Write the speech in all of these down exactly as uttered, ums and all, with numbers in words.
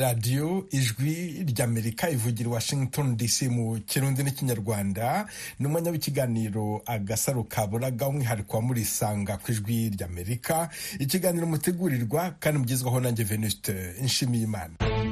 radiyo ijwi ry'Amerika ivugira Washington D C mu kirundi n'ikinyarwanda, ni umwanya w'ikiganiro agasaro kaburaga, umwihariko wa murisanga ku ijwi ry'Amerika, ikiganiro mutegurirwa kandi mugezwaho nanjye Venuste Nshimiyimana.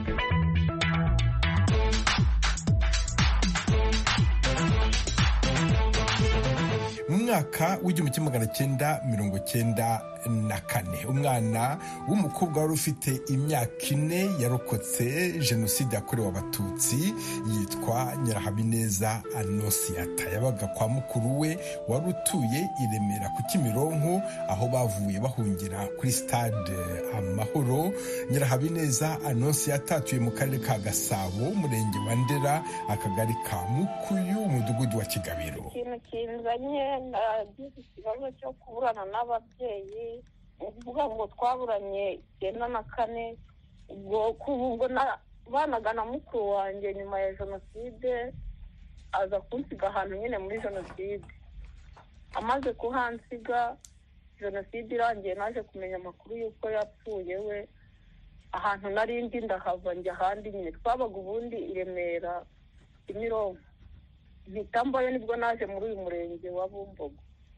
Mu mwaka w'igihumbi kimwe magana cyenda mirongo cyenda na kane umwana w'umukobwa wari ufite imyaka ine yarokotse jenoside yakorewe abatutsi yitwa Nyirahabineza Anonsiyata. Yabaga kwa mukuru we wari utuye i Remera ku Kimironko, aho bavuye bahungira kuri stade Amahoro. Nyirahabineza Anonsiyata atuye mu karere ka Gasabo, umurenge wa Ndera, akagari ka Mukuyu, umudugudu wa Kigabiro. Ikintu kinzanye nagize ikibazo cyo kuburana n'ababyeyi, uvuga ngo twaburanye icyenda na kane, ubwo kubwo banaga na mukuru wanjye nyuma ya jenoside aza kunsiga ahantu nyine muri jenoside. Amaze kuhansiga, jenoside irangiye naje kumenya amakuru y'uko yapfuye we. Ahantu nari ndi ndahava njya ahandi nyine, twabaga ubundi i Remera Kimironko. Nitambaye nibwo naje muri uyu murenge wa Bumbogo.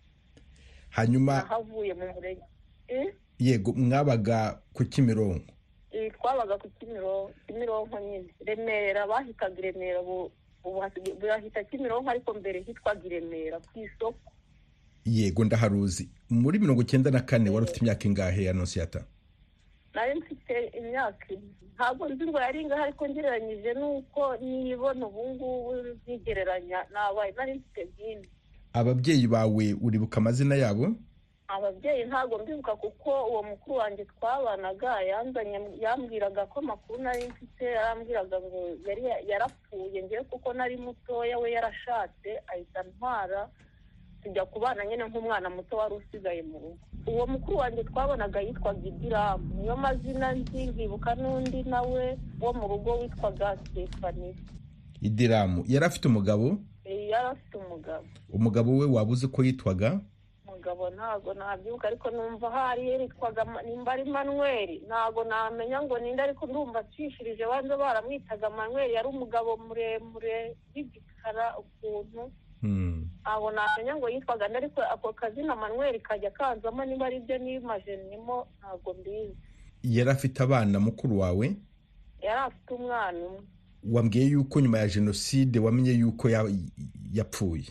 Hanyuma havuye mu murenge eh yego mwabaga ku Kimironko. Eh twabaga ku Kimironko, Kimironko nyine Remera, bahitaga Remera, ubu bahita Kimironko, ariko mbere hitwaga Remera ku isoko. Yego ndaharuzi. Muri mirongo cyenda na kane wari ufite imyaka ingahe Anonsiyata? Nari mfite imyaka, ntabwo nzi ngo yari ingahe, ariko ngereranyije nuko nibona ubu ngubu zigereranya nabaye nari mfite byinshi. Ababyeyi bawe uribuka amazina yabo? Ababyeyi ntabwo mbibuka, kuko uwo mukuru wanjye twabanaga yanzanye, yambwiraga ko makuru nari mfite, yarambwiraga ngo yari yarapfuye ngiye kuko nari mutoya, we yarashatse ahita ntwara tujya kubana nyine nk'umwana muto wari usigaye mu rugo. Uwo mukuru wanjye twabonaga yitwaga Idiramu, niyo mazina nzi. Ngibuka n'undi nawe wo mu rugo witwaga Stefani. Idiramu yari afite umugabo? Eh, yari afite umugabo. Umugabo we wabuze ko yitwaga? Umugabo ntago nabyibuka, ariko numva hari yitwaga nimba ari Manuel, ntago namenya ngo ninde, ariko ndumva cishirije banze baramwitaga Manuel. Yari umugabo muremure w'igikara ukuntu. Hmm. Abo namenya ngo yitwaga, ariko ako kazina Manuel kajya kanzamo, niba ari byo nimaje nimo ntago mbizi. Yari afite abana mukuru wawe? Yari afite umwana umwe. Wambwiye yuko nyuma ya jenoside wamenye yuko yapfuye?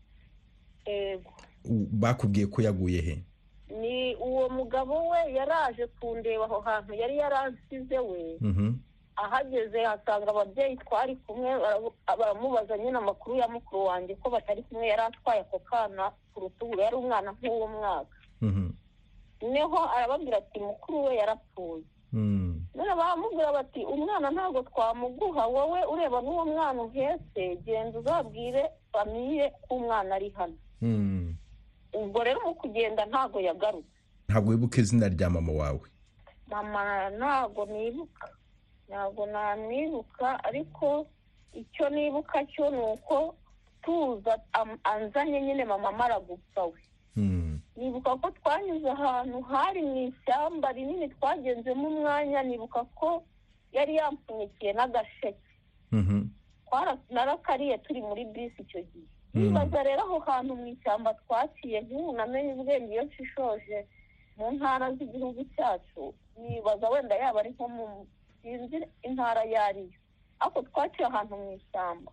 Ego. Bakubwiye ko yaguye he? Ni uwo mugabo we yaraje kundeba aho hantu yari yaransize we. Mhm. Ahageze hasanga ababyeyi twari kumwe, baramubaza nyine amakuru ya mukuru wanjye ko batari kumwe, yari atwaye ako kana ku rutugu, yari umwana nk'uwo mwaka. Mhm. Neho arababwira ati mukuru we yarapfuye. Mhm. None baramubwira bati umwana ntabwo twamuguha, wowe ureba n'uwo mwana uhetse, genda uzabwire famiye ko umwana ari hano. Mhm. Ubwo rero mu kugenda ntago yagarutse. Ntabwo wibuka izina rya mama wawe? Mama ntago nibuka. Ntabwo namwibuka, ariko icyo nibuka cyo nuko tuza anzanye nyine mama mara gupfa we. Hmm. Nibuka ko twanyuze ahantu hari mu ishyamba rinini, twagenzemo umwanya, nibuka ko yari yampfunyikiye n'agasheke. Mhm. Twara narakariye turi muri bisi icyo gihe. Nibaza rero aho hantu mu ishyamba twaciye, nk'ubu namenye ubwenge iyo nshishoje mu ntara z'igihugu cyacu, nibaza wenda yaba ari nko mu intara yariyo, ako twaciye ahantu mu ishyamba.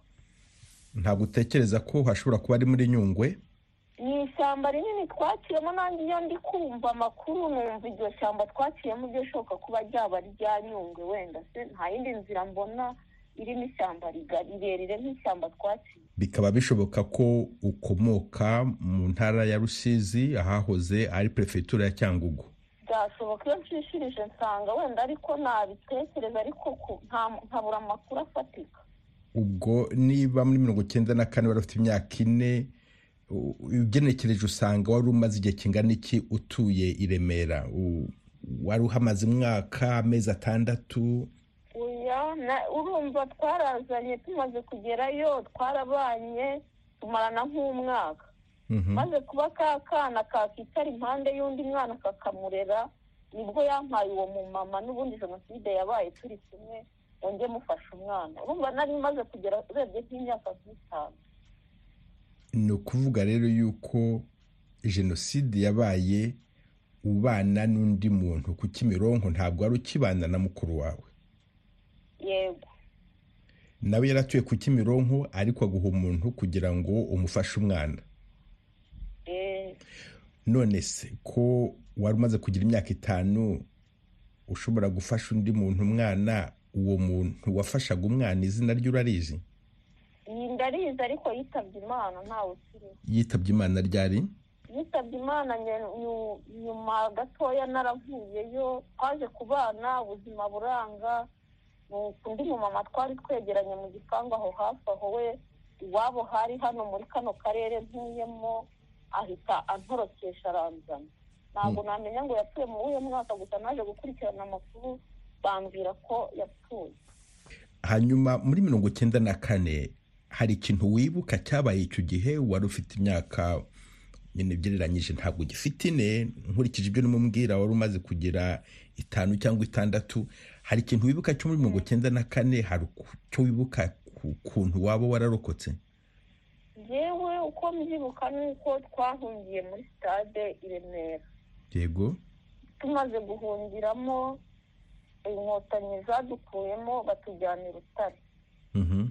Ntabwo utekereza ko hashobora kuba ari muri Nyungwe? Ni ishyamba rinini twaciyemo, nanjye iyo ndi kumva amakuru numva iryo shyamba twaciyemo byashoboka kuba ryaba rya Nyungwe, wenda se nta yindi nzira mbona irimo ishyamba rirerire nk'ishyamba twaciye. Bikaba bishoboka ko ukomoka mu ntara ya Rusizi, ahahoze ari prefetura ya Cyangugu? Byashoboka iyo nshishirije nsanga wenda, ariko nabitekereza, ariko ntabura amakuru afatika. Ubwo niba muri mirongo cyenda na kane wari ufite imyaka ine, ugenekereje usanga wari umaze igihe kingana iki utuye i Remera? Wari uhamaze umwaka, amezi atandatu? Oya, urumva twarazanye tumaze kugerayo, twarabanye tumarana nk'umwaka. Maze kuba ka kana kakitara impande y'undi mwana kakamurera, nibwo yampaye uwo mumama, n'ubundi jenoside yabaye turi kumwe, wongeye mufashe umwana. Urumva nari maze kugera urebye nk'imyaka nk'itanu. Ni ukuvuga rero yuko jenoside yabaye ubana n'undi muntu ku Kimironko, ntabwo wari ukibana na mukuru wawe? Yego. Nawe yaratuye ku Kimironko ariko aguha umuntu kugira ngo umufashe umwana? Eh. None se ko wari umaze kugira imyaka itanu ushobora gufasha undi muntu umwana, uwo muntu wafashaga umwana izina rye urarizi? Ndarizi ariko yitabye Imana ntawe ukiriho. Yitabye Imana ryari? Yitabye Imana nyuma gatoya naravuyeyo, twaje kubana ubuzima buranga. Undi mumama twari twegeranye mu gipangu aho hafi aho, we iwabo hari hano muri kano karere ntuyemo, ahita antorokesha aranzana. Ntabwo namenya ngo yapfuye mu uyu mwaka, gusa naje gukurikirana amakuru bambwira ko yapfuye. Hanyuma muri mirongo cyenda na kane hari ikintu wibuka cyabaye icyo gihe? Wari ufite imyaka nyine ugereranyije ntabwo ugifite ine, nkurikije ibyo nimubwira wari umaze kugira itanu cyangwa itandatu. Hari ikintu wibuka cyo muri mirongo cyenda na kane? Hari icyo wibuka ku kuntu waba wararokotse? Yewe uko mbyibuka nuko twahungiye muri stade i Remera. Yego. Tumaze guhungiramo inkotanyi zadukuyemo batujyana i Rutare. Mhm.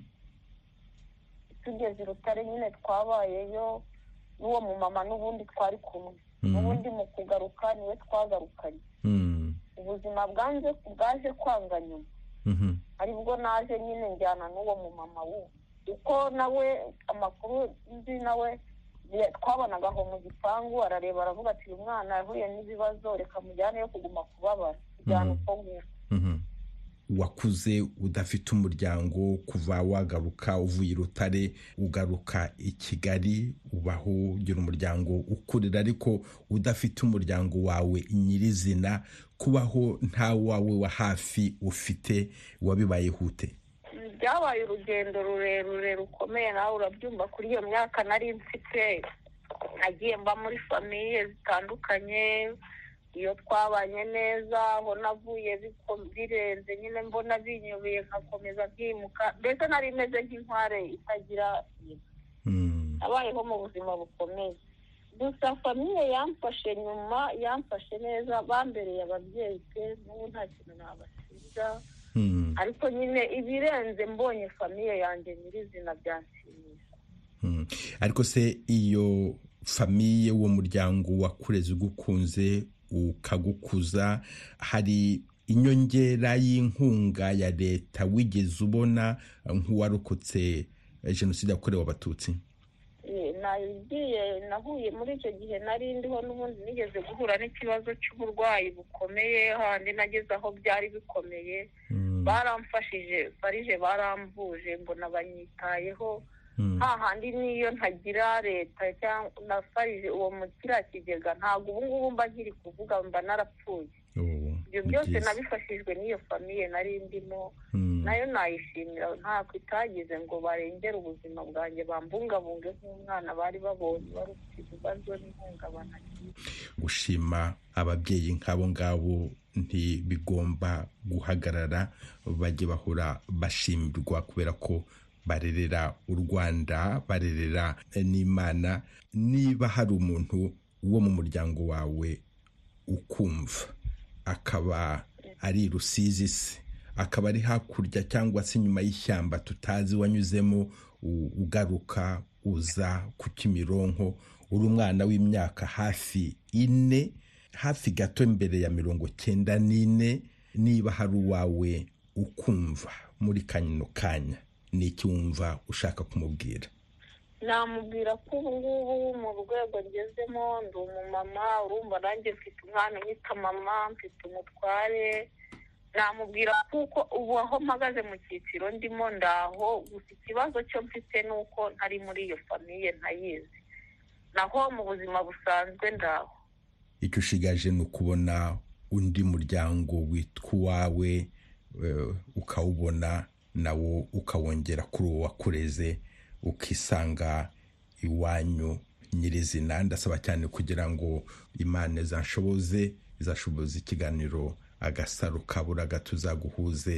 Tugeze i Rutare nyine twabayeyo n'uwo mumama n'ubundi twari kumwe. N'ubundi mu kugaruka niwe twagarukanye. Mhm. Ubuzima bwanze bwaje kwanga nyuma. Mhm. Aribwo naje nyine njyana n'uwo mumama we. Uko nawe amakuru nzi nawe twabonaga aho mu gipangu, arareba aravuga ati uyu mwana yahuye n'ibibazo, reka mujyane yo kuguma kubabara. Tujyana uko nguko. Mhm. Wakuze udafite umuryango kuva wagaruka uvuye i Rutare ugaruka i Kigali, ubaho ugira umuryango ukurira ariko udafite umuryango wawe nyirizina. Kubaho nta wawe wa hafi ufite, wabibaye hute? Byabaye urugendo rurerure rukomeye, nawe urabyumva. Kuri iyo myaka nari mfite, nagiye mba muri famiye zitandukanye. Iyo twabanye neza, aho navuye birenze nyine mbona binyobeye nkakomeza byimuka. Mbese nari meze nk'inkware itagira mm. Abayeho mu buzima bukomeye. Gusa famiye yamfashe nyuma, yamfashe neza, bambereye ababyeyi pe, n'ubu nta kintu nabasiga. Mm. Ariko nyine ibirenze mbonye famiye yanjye nyirizina byanshimisha. Mm. Ariko se iyo famiye, uwo muryango wakureze ugukunze ukagukuza, hari inyongera y'inkunga ya leta wigeze ubona nk'uwarokotse jenoside yakorewe Abatutsi? Nagiye nahuye muri icyo gihe nari ndiho, n'ubundi nigeze guhura n'ikibazo cy'uburwayi bukomeye, handi nageze aho byari bikomeye. Mm. Baramfashije, farije baramvuje, mbona banyitayeho. Hahandi niyo ntagira leta cyangwa na farije uwo mu kiriya kigega, ntabwo ubu ngubu mba nkiri kuvuga, mba narapfuye. Ibyo byose nabifashijwe n'iyo famiye nari ndimo. Nayo nayishimira, ntabwo itagize ngo barengere ubuzima bwanjye, bambungabunge nk'umwana bari babonye wari ufite ibibazo n'ihungabana. Gushima ababyeyi nk'abo ngabo ntibigomba guhagarara, bajye bahora bashimirwa kubera ko barerera u Rwanda, barerera n'Imana. Niba hari umuntu wo mu muryango wawe ukumva, akaba ari Rusizi se, akaba ari hakurya cyangwa se nyuma y'ishyamba tutazi wanyuzemo ugaruka uza ku Kimironko, uri umwana w'imyaka hafi ine, hafi gato mbere ya mirongo cyenda n'ine, niba hari uwawe ukumva muri kano kanya, ni iki wumva ushaka kumubwira? Namubwira ko ubu ngubu mu rwego ngezemo ndi umumama, urumva nanjye mfite umwana mwita mama, mfite umutware. Namubwira kuko ubu aho mpagaze mu cyiciro ndimo ndaho, gusa ikibazo cyo mfite ni uko ntari muri iyo famiye, ntayizi. Naho mu buzima busanzwe ndaho. Icyo ushigaje ni ukubona undi muryango witwa uwawe, ukawubona nawo ukawongera kuri uwo wakureze, ukisanga iwanyu nyirizina. Ndasaba cyane kugira ngo Imana izashoboze izashoboze ikiganiro Agasaro Kaburaga tuzaguhuze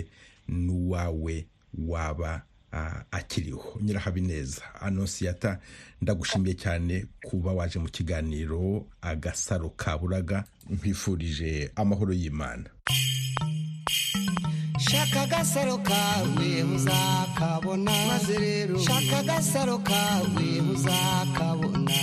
n'uwawe waba uh, akiriho. Nyirahabineza Anonsiyata, ndagushimiye cyane kuba waje mu kiganiro Agasaro Kaburaga. Nkwifurije amahoro y'Imana. Shaka agasaro kawe muzakabona, maze rero shaka agasaro kawe muzakabona,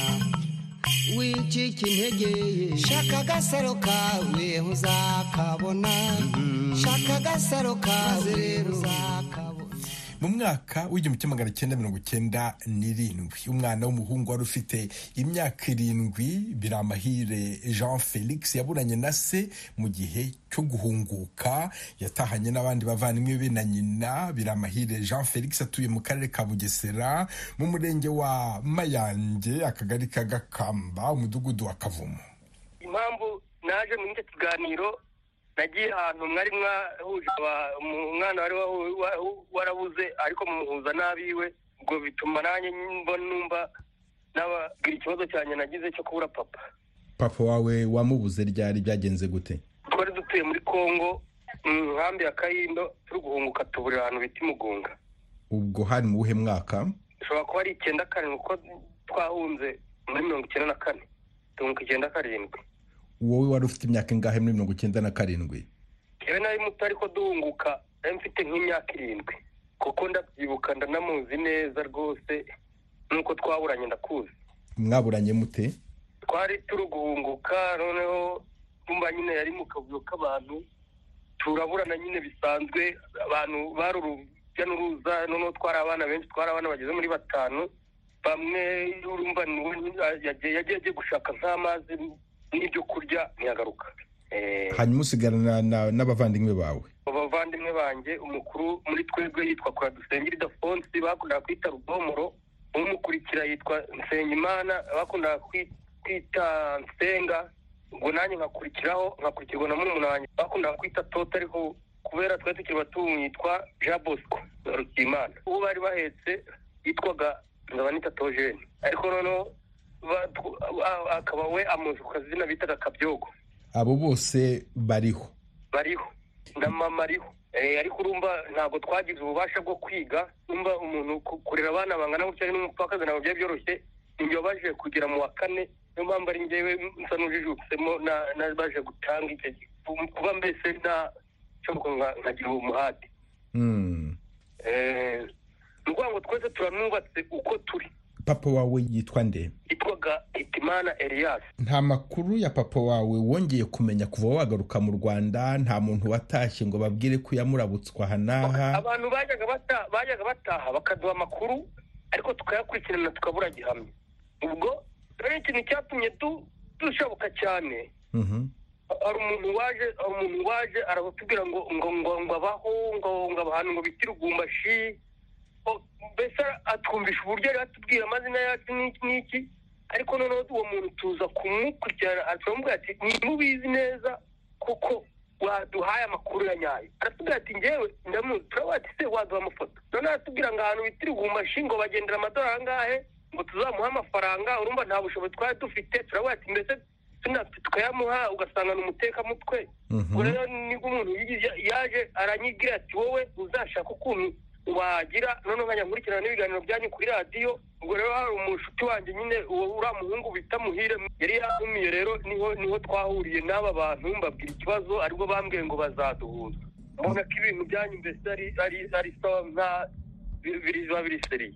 wicika intege shaka agasaro kawe muzakabona, shaka agasaro kawe muzakabona. Mu mwaka w'igihumbi kimwe magana cyenda mirongo cyenda n'irindwi umwana w'umuhungu wari ufite imyaka irindwi Biramahire Jean Felix yaburanye na se mu gihe cyo guhunguka. Yatahanye n'abandi bavandimwe be na nyina. Biramahire Jean Felix atuye mu karere ka Bugesera mu murenge wa Mayange, akagari ka Gakamba, umudugudu wa Kavumu. Impamvu naje muri iki kiganiro, nagiye ahantu mwari mwahuje umwana wari warabuze ariko mumuhuza n'abiwe, ubwo bituma nanjye mbona numva nababwira ikibazo cyane nagize cyo kubura papa. Papa wawe wamubuze ryari, byagenze gute? Twari dutuye muri Kongo mu nkambi ya Kayindo, turi guhunguka tuburira ahantu bita Mugunga. Ubwo hari mu buhe mwaka? Ushobora kuba ari icyenda karindwi kuko twahunze muri mirongo icyenda na kane tunguka icyenda karindwi. Wowe wari ufite imyaka ingahe muri mirongo icyenda na karindwi? Kewe nari muto ariko duhunguka nari mfite nk'imyaka irindwi, kuko ndabyibuka ndanamuzi neza rwose, nuko twaburanye ndakuzi. Mwaburanye mute? Twari turi guhunguka, noneho tumba nyine yari mu kavuyo k'abantu, turaburana nyine bisanzwe, abantu bari urujya n'uruza, noneho twari abana benshi, twari abana bageze muri batanu. Bamwe urumva yagiye yagiye gushaka nk'amazi n'ibyo kurya ntiyagaruka. Hanyuma usigarana n'abavandimwe bawe? Abavandimwe banjye umukuru muri twebwe yitwa Kuradusengera Ildefonsi, bakundaga kwita Rubomoro. Umukurikira yitwa Nsengimana, bakundaga kwita Nsenga. Ubwo nanjye nkakurikiraho, nkakurikirwa na murumuna wanjye bakundaga kwita Tota, ariko kubera twari tukiri bato yitwa Jean Bosco Rukimana. Uwo bari bahetse yitwaga Ndabanita Tojeni, ariko noneho akaba we amuzi ku kazina bitaga Kabyogo. Abo bose bariho? Bariho, na mama ariho. Ariko urumva ntabwo twagize ububasha bwo kwiga. Urumva umuntu kurera abana bangana gutya ari n'umupfakazi ntabwo byari byoroshye. Njye baje kugera mu wa kane, niyo mpamvu ari njyewe nsa n'ujijutsemo nabaje gutanga icyo kuba mbese nta cyo nkagira umuhate. Ni ukuvuga ngo twese turanubatse uko turi. Papa wawe yitwa nde? Yitwaga Hitimana Elias. Nta makuru ya papa wawe wongeye kumenya kuva wagaruka mu Rwanda? Nta muntu watashye ngo babwire ko yamurabutswa hanaha? Abantu bajyaga bataha bajyaga bataha bakaduha amakuru, ariko tukayakurikirana tukabura gihamya. Ubwo rero ikintu cyatumye dushabuka cyane, hari umuntu waje hari umuntu waje arabatubwira ngo ngo ngo abaho ngo ngo abantu ngo bitira Ugumbashi. Mbese atwumvisha uburyo yari atubwira amazina yacu n'iki n'iki, ariko noneho uwo muntu tuza kumukurikirana, aramubwira ati ntimubizi neza kuko waduhaye amakuru ya nyayo. Aratubwira ati njyewe ndamuzi. Turavuga ati se waduha amafoto? Noneho aratubwira ngo ahantu bitira Ugumbashi ngo bagendera amadolari angahe, ngo tuzamuha amafaranga. Urumva nta bushobozi twari dufite. Turavuga ati mbese tunafite tukayamuha ugasanga ni umutekamutwe. Ubwo rero nibwo umuntu yaje aranyigira ati wowe uzashaka ukuntu wagira noneho nkajya nkurikirana n'ibiganiro byanyu kuri radiyo. Ubwo rero hari umushuti wanjye nyine uriya muhungu bita Muhire yari yahumiye, rero niho niho twahuriye n'aba bantu mbabwira ikibazo, aribwo bambwiye ngo bazaduhuza. Mbona ko ibintu byanyu mbese ari ari ari sawa nka biba biri seriye.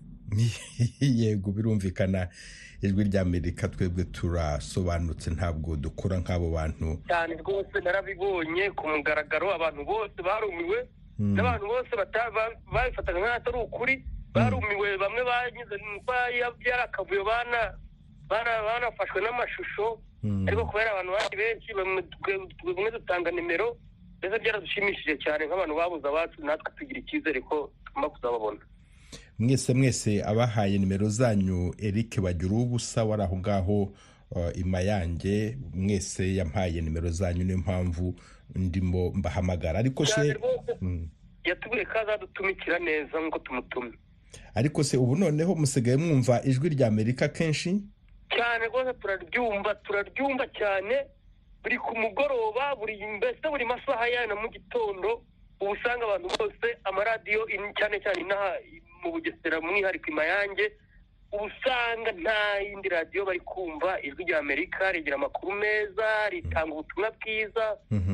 Yego, birumvikana. Ijwi ry'Amerika twebwe turasobanutse, ntabwo dukora nk'abo bantu cyane rwose. narabibonye ku mugaragaro, abantu bose barumiwe, n'abantu bose babifataga nk'atari ukuri barumiwe. Bamwe banyuze byari akavuyo, banafashwe n'amashusho, ariko kubera abantu bari benshi bamwe dutanga nimero, mbese byaradushimishije cyane nk'abantu babuze abacu, natwe tugira icyizere ko tugomba kuzababona. Mwese mwese abahaye nimero zanyu Eric Bagiruwubusa wari aho ngaho Imayange, mwese yampaye nimero zanyu, niyo mpamvu ndimo mbahamagara. Ariko se yatubwiye ko azadutumikira neza ngo tumutume. Ariko se ubu noneho musigaye mwumva ijwi ry'Amerika kenshi? Cyane rwose turaryumva turaryumva cyane, buri ku mugoroba, buri mbese buri masaha ya na mu gitondo ubu usanga abantu bose amaradiyo cyane cyane inaha mu Bugesera mwihariko Imayange usanga nta yindi radiyo bari kumva. Ijwi rya Amerika rigira amakuru meza, ritanga ubutumwa bwiza,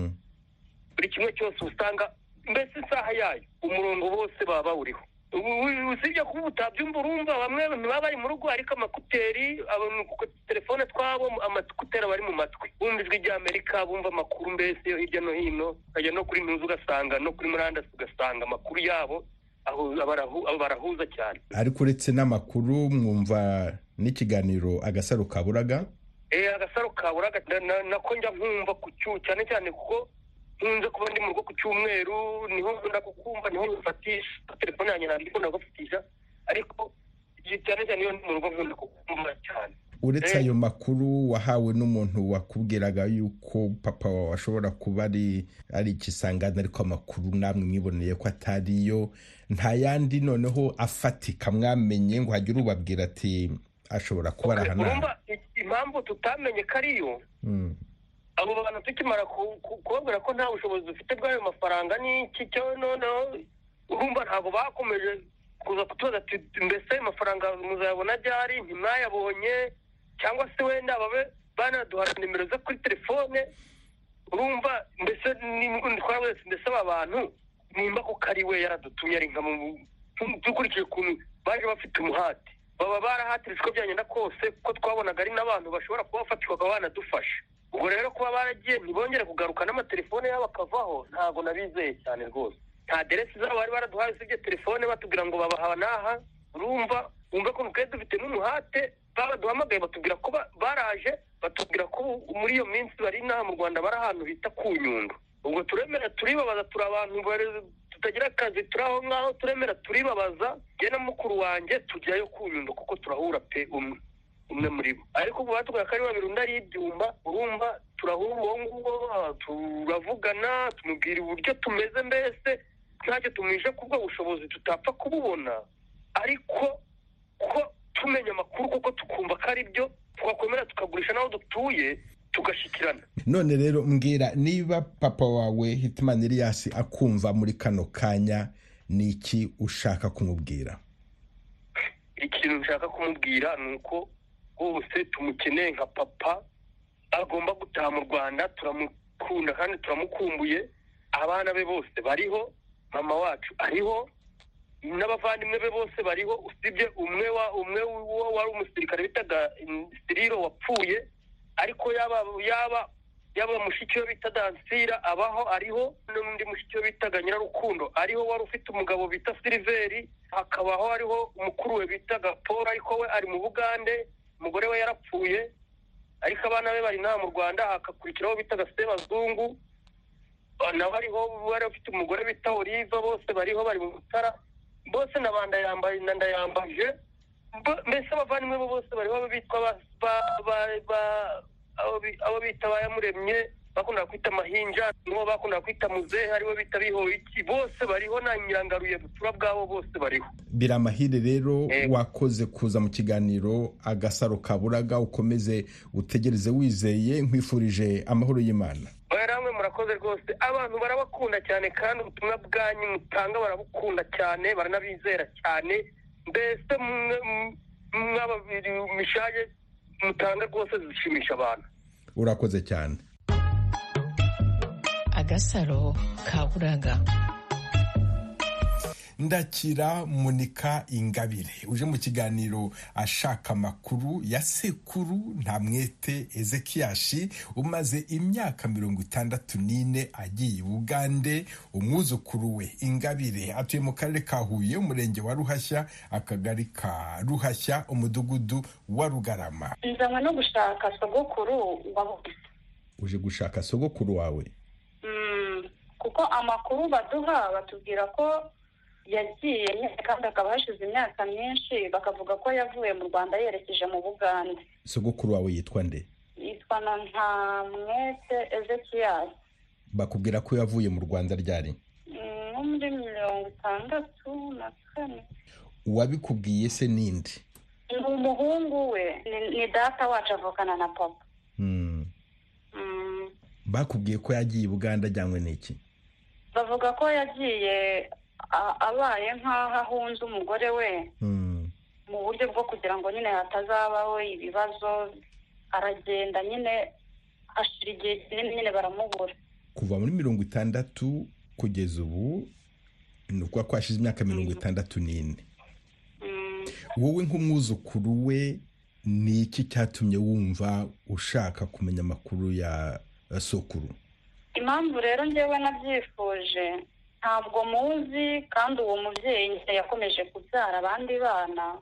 buri kimwe cyose usanga mbese isaha yayo umurongo bose baba bawuriho. Usibye kuba utabyumva urumva bamwe baba bari mu rugo ariko amakuteri telefone twabo amakuteri bari mu matwi bumva ijwi rya Amerika, bumva amakuru mbese yo hirya no hino, ukajya no kuri ntuzi ugasanga no kuri murandasi ugasanga amakuru yabo aho barahuza cyane. Ariko uretse n'amakuru mwumva n'ikiganiro Agasaro Kaburaga? Eh, Agasaro Kaburaga nako njya nkumva ku cyu cyane cyane kuko nkunze kuba ndi mu rugo ku cyumweru, niho nkunda kukumva, niho nfatisha telefone yanjye nandiko ndagufatisha, ariko cyane cyane iyo ndi mu rugo nkunda kukumva cyane. Uretse ayo makuru wahawe n'umuntu wakubwiraga yuko papa wawe ashobora kuba ari ari ikisangana ariko amakuru namwe mwiboneye ko atariyo, nta yandi noneho afatika mwamenye ngo hagire ubabwira ati ashobora kuba ari hano? Urumva impamvu tutamenye kariyo, abo bantu tukimara kubabwira ko nta bushobozi dufite bw'ayo mafaranga n'iki cyo noneho urumva ntabwo bakomeje kuza kutubaza ati mbese ayo mafaranga muzayabona ryari, ntimwayabonye cyangwa se wenda babe banaduhana nimero zo kuri telefone. Urumva mbese twabese mbese aba bantu nimba ko kari we yaradutumye ari nka dukurikije ukuntu baje bafite umuhati, baba barahatirijwe ko byagenda kose ko twabonaga ari n'abantu bashobora kuba bafatirwaga banadufasha. Ubwo rero kuba baragiye ntibongere kugaruka n'amatelefone yabo akavaho ntabwo nabizeye cyane rwose. Nta aderesi zabo bari baraduhaye usibye telefone batubwira ngo babaha n'aha. Urumva wumva ko twari dufite n'umuhate, baduhamagaye batubwira ko baraje, batubwira ko muri iyo minsi bari inaha mu Rwanda bari ahantu bita ku Nyundo. Ubwo turemera turibabaza, turi abantu tutagira akazi turi aho ngaho, turemera turibabaza, jye na mukuru wanjye tujyayo ku Nyundo kuko turahura pe umwe umwe muri bo. Ariko ubu batubwira ko ari babiri undi ari ibyuma. Urumva turahura uwo nguwo turavugana, tumubwira uburyo tumeze mbese ntacyo tumwishe kubwo bushobozi tutapfa kububona, ariko ko tumenya amakuru kuko tukumva ko ari byo twakomera tukagurisha n'aho dutuye tugashikirana. None rero mbwira, niba papa wawe Hitimana Elias akumva muri kano kanya, ni iki ushaka kumubwira? Ikintu nshaka kumubwira ni uko bose tumukeneye nka papa, agomba gutaha mu Rwanda, turamukunda kandi turamukumbuye. Abana be bose bariho, mama wacu ariho, n'abavandimwe be bose bariho, usibye umwe wa umwe wari umusirikare bitaga Siriro wapfuye, ariko yaba yaba yaba mushiki we bita Dansira abaho ariho, n'undi mushiki we bitaga Nyirarukundo ariho wari ufite umugabo bita Silveri, hakabaho ariho umukuru we bitaga Paul ariko we ari mu Bugande, umugore we yarapfuye, ariko abana be bari naha mu Rwanda. Hakakurikiraho bitaga Sebazungu nawe ariho, wari ufite umugore bita Olive, bose bariho bari mu Mutara, bose nabanda yambaye nanda yambaje, mbese abavandimwe bo bose bariho bitwa abo bita Bayamuremye, bakunda kwita Mahinja, nibo bakunda kwita Muzehe, aribo bita Bihoyiki, bose bariho na Nyirangaruye butura bwabo bose bariho. Biramahire rero wakoze kuza mu kiganiro Agasaro Kaburaga, ukomeze utegereze wizeye, nkwifurije amahoro y'Imana. Baramwe murakoze rwose, abantu barabakunda cyane kandi ubutumwa bwanyu mutanga barabukunda cyane, baranabizera cyane, mbese mwababiri mishaje mutanga rwose zishimisha abantu. Urakoze cyane. Agasaro Kaburaga. Ndakira Monika Ingabire uje mu kiganiro ashaka amakuru ya sekuru Ntamwete Ezekiyashi umaze imyaka mirongo itandatu n'ine agiye i Bugande. Umwuzukuru we Ingabire atuye mu karere ka Huye, umurenge wa Ruhashya, akagari ka Ruhashya, umudugudu wa Rugarama. Nzanywe no gushaka sogokuru wabuze. Uje gushaka sogokuru wawe? Mm, kuko amakuru baduha batubwira ko yagiye kandi akaba hashize imyaka myinshi, bakavuga ko yavuye mu Rwanda yerekeje mu Bugande. Sogokuru wawe yitwa nde? Yitwa Ntamwete Ezekiyashi. Bakubwira ko yavuye mu Rwanda ryari? Mm, muri mirongo itandatu na kane. Uwabikubwiye se ninde? Ni umuhungu we, ni, ni data wacu avukana na papa. Mm. Mm. Bakubwiye ko yagiye i Buganda ajyanywe n'iki? bavuga ko yagiye abaye nk'aho ahunze umugore we mu buryo bwo kugira ngo nyine hatazabaho ibibazo, aragenda nyine hashira igihe kinini nyine baramubura. Kuva muri mirongo itandatu kugeza ubu ni ukuvuga ko hashize imyaka mirongo itandatu n'ine. Wowe nk'umwuzukuru we ni iki cyatumye wumva ushaka kumenya amakuru ya sokuru? Impamvu rero njyewe nabyifuje, ntabwo muzi, kandi uwo mubyeyi yakomeje kubyara abandi bana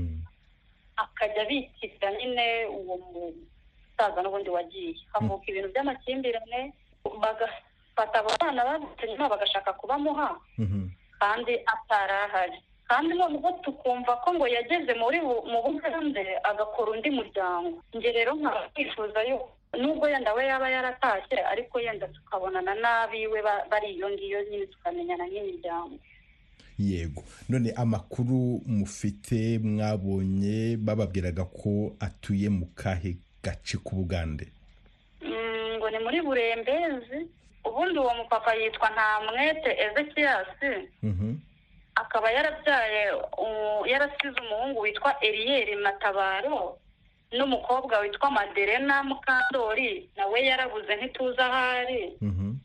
akajya abikira nyine uwo musaza n'ubundi wagiye, havuka ibintu by'amakimbirane, bagafata abo bana bavutse nyuma bagashaka kubamuha kandi atarahari, kandi nubwo tukumva ko ngo yageze muri mu Bugande agakora undi muryango. Nge rero nkaba twifuza yuko nubwo yenda we yaba yaratashye ariko yenda tukabonana n'abiwe bari iyo ngiyo nyine tukamenyana nk'imiryango. Yego, none amakuru mufite mwabonye bababwiraga ko atuye mu kahe gace ku Bugande? Ngo ni muri Burembezi. Ubundi uwo mupapa yitwa Ntamwete Ezekiasi, akaba yarabyaye yarasize umuhungu witwa Eliel Matabaro n'umukobwa witwa Maderena Mukandori, nawe yarabuze ntituzi ahari.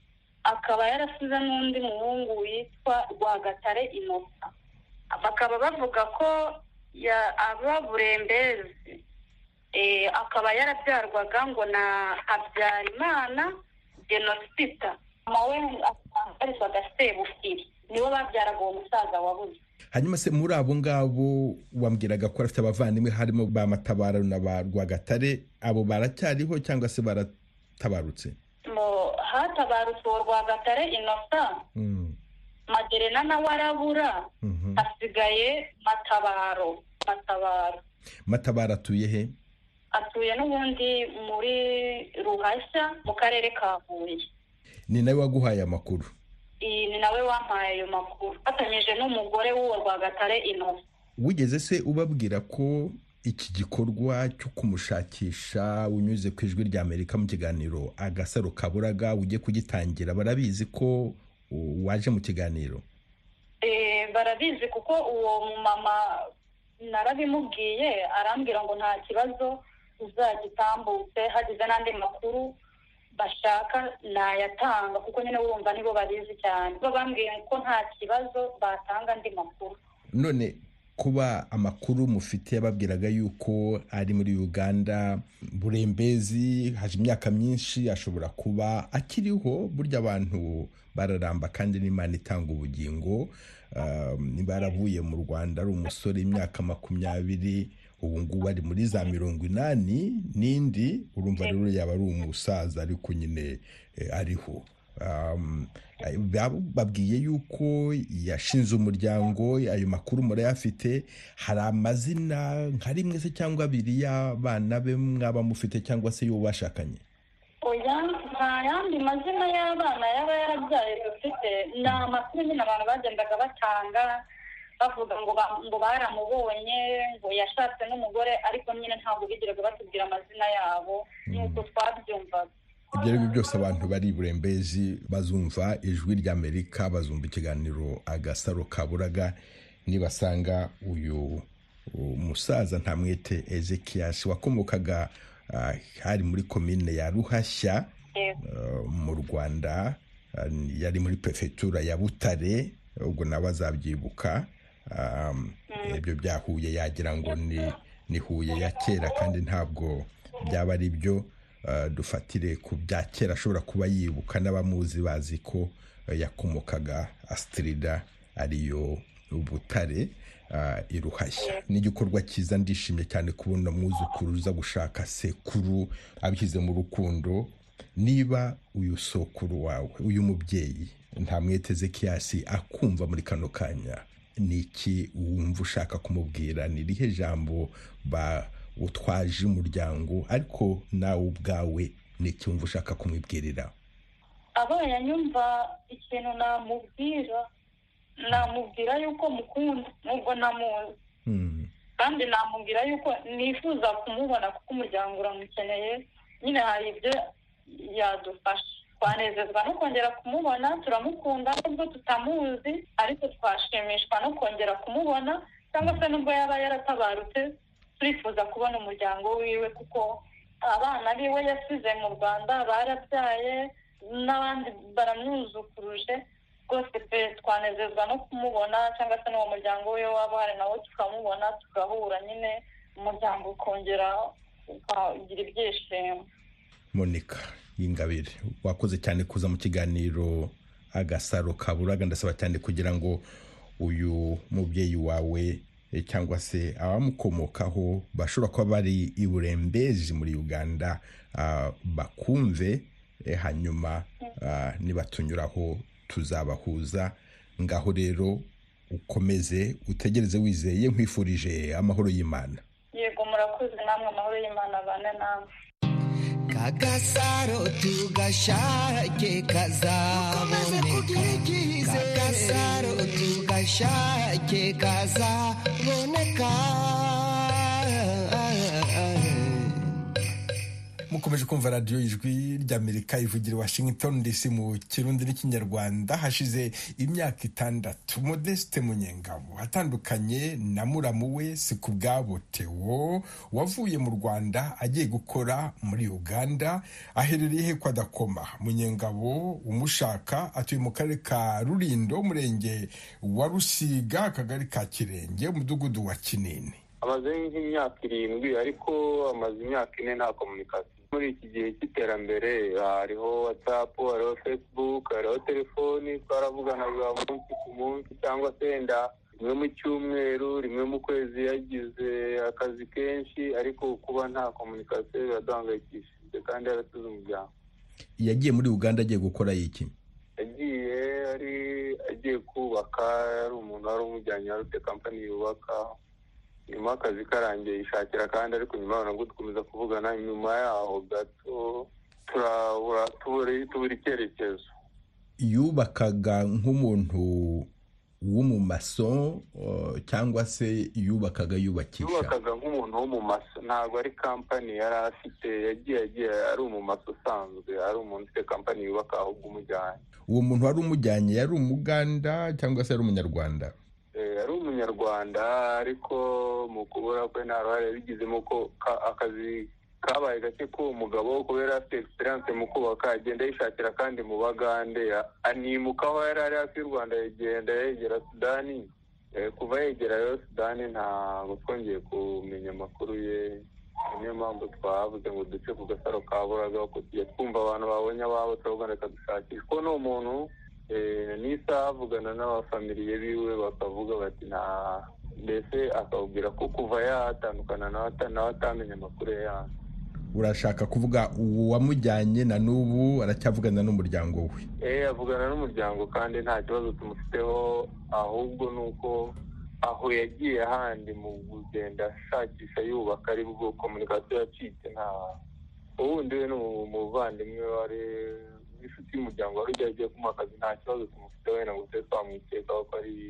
Akaba yarasize n'undi muhungu witwa Rwagatare Innocent. Bakaba bavuga ko aba Burembezi, akaba yarabyarwaga ngo na Habyarimana Genosita, mawe abarizwaga Sebufiri, nibo babyaraga uwo musaza wabuze. Hanyuma se muri abo ngabo wambwiraga ko afite abavandimwe harimo ba Matabaro na ba Rwagatare, abo baracyariho cyangwa se baratabarutse? Mo hatabarutse uwo Rwagatare Innocent, Maderena nawe arabura, hasigaye Matabaro. Matabaro Matabaro atuye he? Atuye n'ubundi muri Ruhashya mu karere ka Huye. Ni nawe waguhaye amakuru? Iyi ni nawe wampaye ayo makuru, fatanyije n'umugore w'uwo Rwagatare Innocent. Wigeze se ubabwira ko iki gikorwa cyo kumushakisha unyuze ku ijwi rya Amerika mu kiganiro Agasaro Kaburaga ugiye kugitangira? Barabizi ko waje mu kiganiro? Eh, barabizi kuko uwo mama narabimubwiye, arambwira ngo nta kibazo uzagitambutse, hagize n'andi makuru bashaka nayatanga, kuko nyine wumva nibo babizi cyane. Bambwiye ko nta kibazo batanga andi makuru. None kuba amakuru mufite yababwiraga yuko ari muri Uganda, Burembezi, haje imyaka myinshi, ashobora kuba akiriho. Burya abantu bararamba kandi n'Imana itanga ubugingo. Um, baravuye mu Rwanda ari umusore imyaka makumyabiri, ubu ngubu ari muri za mirongo inani n'indi, urumva rero yaba ari umusaza ariko nyine eh, ariho. Um, babwiye yuko yashinze umuryango, ayo makuru murayafite? Hari amazina nka rimwe se cyangwa abiri y'abana be mwaba mufite cyangwa se yo bashakanye? Oya, nta yandi mazina y'abana yaba yarabyaye dufite. Ni amakuru nyine abantu bagendaga batanga bavuga ngo ngo baramubonye, ngo yashatse n'umugore, ariko nyine ntabwo bigiraga batubwira amazina yabo nuko twabyumvaga. Ibyo ari byo byose abantu bari Burembezi bazumva ijwi rya Amerika, bazumva ikiganiro Agasaro Kaburaga, nibasanga uyu umusaza Ntamwete Ezekiasi wakomokaga uh, hari muri komine ya Ruhashya uh, mu Rwanda, uh, yari muri prefectura ya Butare, ubwo nawe azabyibuka. Um, ibyo byahuye yagira ngo ni ni Huye ya kera, kandi ntabwo byaba ari byo. Uh, dufatire ku bya kera, ashobora kuba yibuka, n'abamuzi bazi ko uh, yakomokaga Astrida ariyo Butare, uh, Iruhashya. Ni igikorwa cyiza, ndishimye cyane kubona mwuzukuru uza gushaka sekuru abishyize mu rukundo. Niba uyu sokuru wawe, uyu mubyeyi Ntamwete Ezekiasi akumva muri kano kanya, niki wumva ushaka kumubwira? Ni rihe jambo ba utwaje umuryango, ariko nawe ubwawe niki wumva ushaka kumubwirira? Abaye anyumva, ikintu namubwira namubwira yuko mukunda nubwo namuzi, mm. kandi namubwira yuko nifuza kumubona kuko umuryango uramukeneye. Nyine hari ibyo yadufasha, twanezezwa no kongera kumubona, turamukunda nubwo tutamuzi ariko twashimishwa no kongera kumubona, cyangwa se nubwo yaba yaratabarutse turifuza kubona umuryango wiwe kuko abana biwe yasize mu Rwanda barabyaye n'abandi baramwuzukuruje rwose pe twanezezwa no kumubona, cyangwa se n'uwo muryango we waba hari nawe tukamubona tugahura nyine umuryango ukongera ukagira ibyishimo. Monica Ingabire, wakoze cyane kuza mu kiganiro Agasaro Kaburaga. Ndasaba cyane kugira ngo uyu mubyeyi wawe cyangwa se abamukomokaho bashobora kuba bari i Burembeji muri Uganda uh, bakumve eh, hanyuma uh, nibatunyuraho tuzabahuza. Ngaho rero ukomeze utegereze wizeye, nkwifurije amahoro y'Imana. Yego murakoze namwe, amahoro y'Imana bane namwe. Kagasaro tugashake kazaboneka, Kagasaro tugashake kazaboneka. Mukomeje kumva radiyo Ijwi ry'Amerika ivugira i Washington D C mu Kirundi n'Ikinyarwanda. Hashize imyaka itandatu Modeste Munyengabo atandukanye na muramu we Sikubwabo Theo wavuye mu Rwanda agiye gukora muri Uganda. Aherereye he kwa Dakoma. Munyengabo umushaka atuye mu karere ka Rulindo, umurenge wa Rusiga, akagari ka Kirenge, umudugudu wa Kinini. Amaze nk'imyaka irindwi ariko amaze imyaka ine nta komunikasiyo. Muri iki gihe cy'iterambere hariho WhatsApp, hariho Facebook, hariho telefoni, twaravuganaga umunsi ku munsi cyangwa se wenda rimwe mu cyumweru, rimwe mu kwezi. Yagize akazi kenshi ariko kuba nta komunikasiyo biraduhangayikishije kandi yarasize umuryango. Yagiye muri Uganda agiye gukora iki? Yagiye ari agiye kubaka, ari umuntu wari umujyanye wari ufite kampani yubaka. Nyuma akazi karangiye ishakira kandi ariko nyuma nabwo dukomeza kuvugana. Nyuma yaho gato turabura tubura icyerekezo. Yubakaga nk'umuntu w'umumaso cyangwa se yubakaga yubakisha? Yubakaga nk'umuntu w'umumaso, ntabwo ari kampani yari afite. Yagiye agiye ari umumaso usanzwe, ari umuntu ufite kampani yubaka ahubwo umujyanye. Uwo muntu wari umujyanye yari Umuganda cyangwa se yari Umunyarwanda? Ari Umunyarwanda ariko mu kubura kwe nta ruhare bigizemo ko akazi kabaye gake ko umugabo kubera afite experience mu kubaka agenda yishakira kandi mu Bagande. Animuka aho yari ari hafi y'u Rwanda yagenda yegera Sudani. Kuva yegera yo Sudani ntabwo twongeye kumenya amakuru ye. Niyo mpamvu twavuze ngo duce ku Gasaro Kaburaga ko tujya twumva abantu babonye ababo turabona dushakisha ko ni umuntu n'isaha avugana n'abafamiliye biwe bakavuga bati nta, mbese akabwira ko kuva yatandukana nawe atamenya amakuru ye yanyu. Urashaka kuvuga uwamujyanye na n'ubu aracyavugana n'umuryango we? Eh, avugana n'umuryango kandi nta kibazo tumufiteho, ahubwo nuko aho yagiye ahandi mu kugenda ashakisha yubaka ari bwo komunikasiyo yacitse. Nta ubundi we n'umuvandimwe wari inshuti y'umuryango wari ugiye kumuha akazi, nta kibazo tumufite wenda ngo tube twamwikekaho ko ari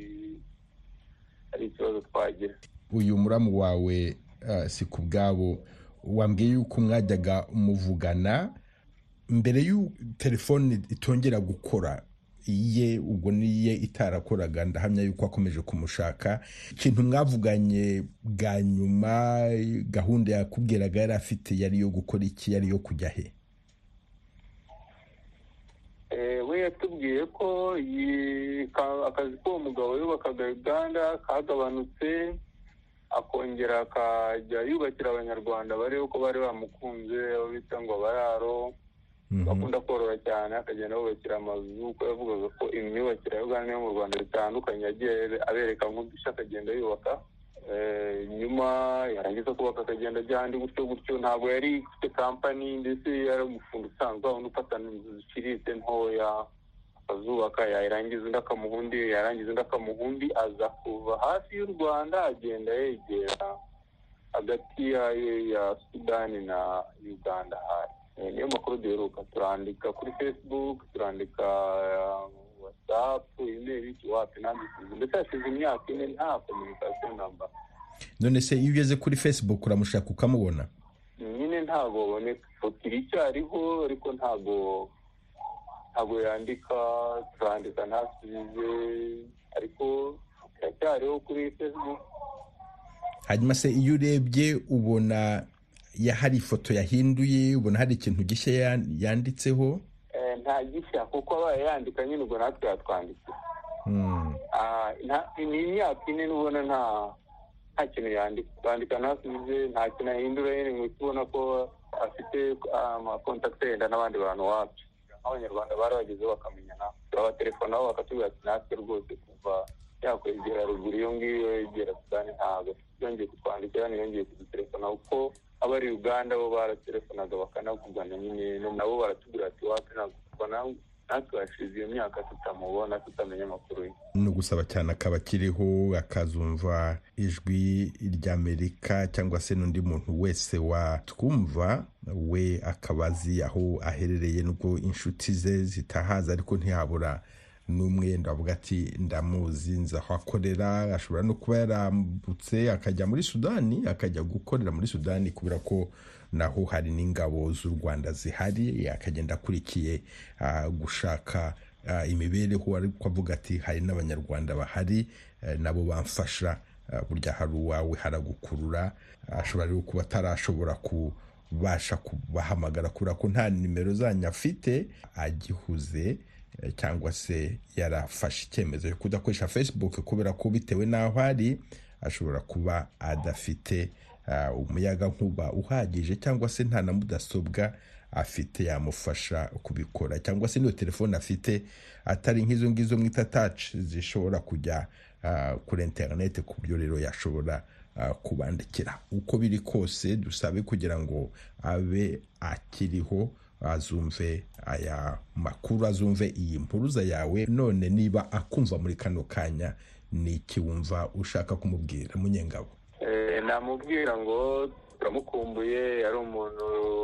ari ikibazo twagira. Uyu muramu wawe uh, Sikubwabo wambwiye yuko mwajyaga umuvugana mbere y'u telefone itongera gukora iye, ubwo niye itarakoraga. Ndahamya yuko akomeje kumushaka. Ikintu mwavuganye bwa nyuma, gahunda yakubwiraga yari afite yari yo gukora iki, yari yo kujya he? We yatubwiye ko akazi k'uwo mugabo yubakaga Uganda kagabanutse, akongera akajya yubakira Abanyarwanda bari uko bari bamukunze, abo bita ngo abararo bakunda korora cyane, akagenda yubakira amazu. Uko yavugaga ko imyubakire ya Uganda yo mu Rwanda bitandukanye, yagiye abereka nk'udushya akagenda yubaka. Nyuma yarangiza kubaka akagenda ajya ahandi gutyo gutyo. Ntabwo yari ifite kampani, ndetse yari umufundi usanzwe undi ufatana inzu ziciriritse ntoya akazubaka, yarangiza undi akamuha undi, yarangiza undi akamuha undi. Aza kuva hafi y'u Rwanda agenda yegera hagati ya Sudani na Uganda. Hari niyo makuru duheruka. Turandika kuri Facebook, turandika WhatsApp, email, ikiwapi nanditse, ndetse hashize imyaka ine nta communication number. None se iyo ugeze kuri Facebook uramushaka ukamubona? Nyine ntabwo boneka. Foto iracyariho ariko ntabwo ntabwo yandika, turandika ntasubize, ariko iracyariho kuri Facebook. hanyuma se iyo urebye ubona ya hari ifoto yahinduye, ubona hari ikintu gishya yanditseho? Nta gishya, kuko abaye yandika nyine ubwo natwe yatwanditse. Ni imyaka ine n'ubona nta nta kintu yandika, kwandika ntasubize, nta kintu ahindura, nyine ngo tubona ko afite amakontakiti yenda n'abandi bantu wacu. Abanyarwanda barabagezeho bakamenyana, turabatelefona nabo bakatubwira ati natwe rwose kuva yakwegera ruguru iyo ngiyo yegera Sudani ntabwo yongeye kutwandikira, ntiyongeye kudutelefona, kuko abari Uganda bo baratelefonaga bakanavugana nyine, nabo baratubwira ati wapi ntabwo tubona, natwe hashize iyo myaka tutamubona, tutamenya amakuru ye. Ni ugusaba cyane akaba akiriho, akazumva ijwi ry'Amerika cyangwa se n'undi muntu wese watwumva, we akabazi aho aherereye, nubwo inshuti ze zitahaza ariko ntihabura n'umwe ndavuga ati ndamuzi, nzi aho akorera. Ashobora no kuba yarambutse akajya muri Sudani, akajya gukorera muri Sudani kubera ko naho hari n'ingabo z'u Rwanda zihari, akagenda akurikiye gushaka imibereho, ariko avuga ati hari n'abanyarwanda bahari nabo bamfasha, burya hari uwawe haragukurura. Ashobora rero kuba atarashobora kubasha kubahamagara kubera ko nta nimero zanyu afite, agihuze cyangwa se yarafashe icyemezo cyo kudakoresha Facebook kubera ko bitewe n'aho ari ashobora kuba adafite umuyaga nkuba uhagije, cyangwa se nta na mudasobwa afite yamufasha kubikora, cyangwa se niyo telefone afite atari nk'izo ngizo mwita touch zishobora kujya kuri internet, ku byo rero yashobora kubandikira. Uko biri kose dusabe kugira ngo abe akiriho, azumve aya makuru, azumve iyi mpuruza yawe. None niba akumva muri kano kanya, ni iki wumva ushaka kumubwira Munyengabo? Namubwira ngo turamukumbuye, ari umuntu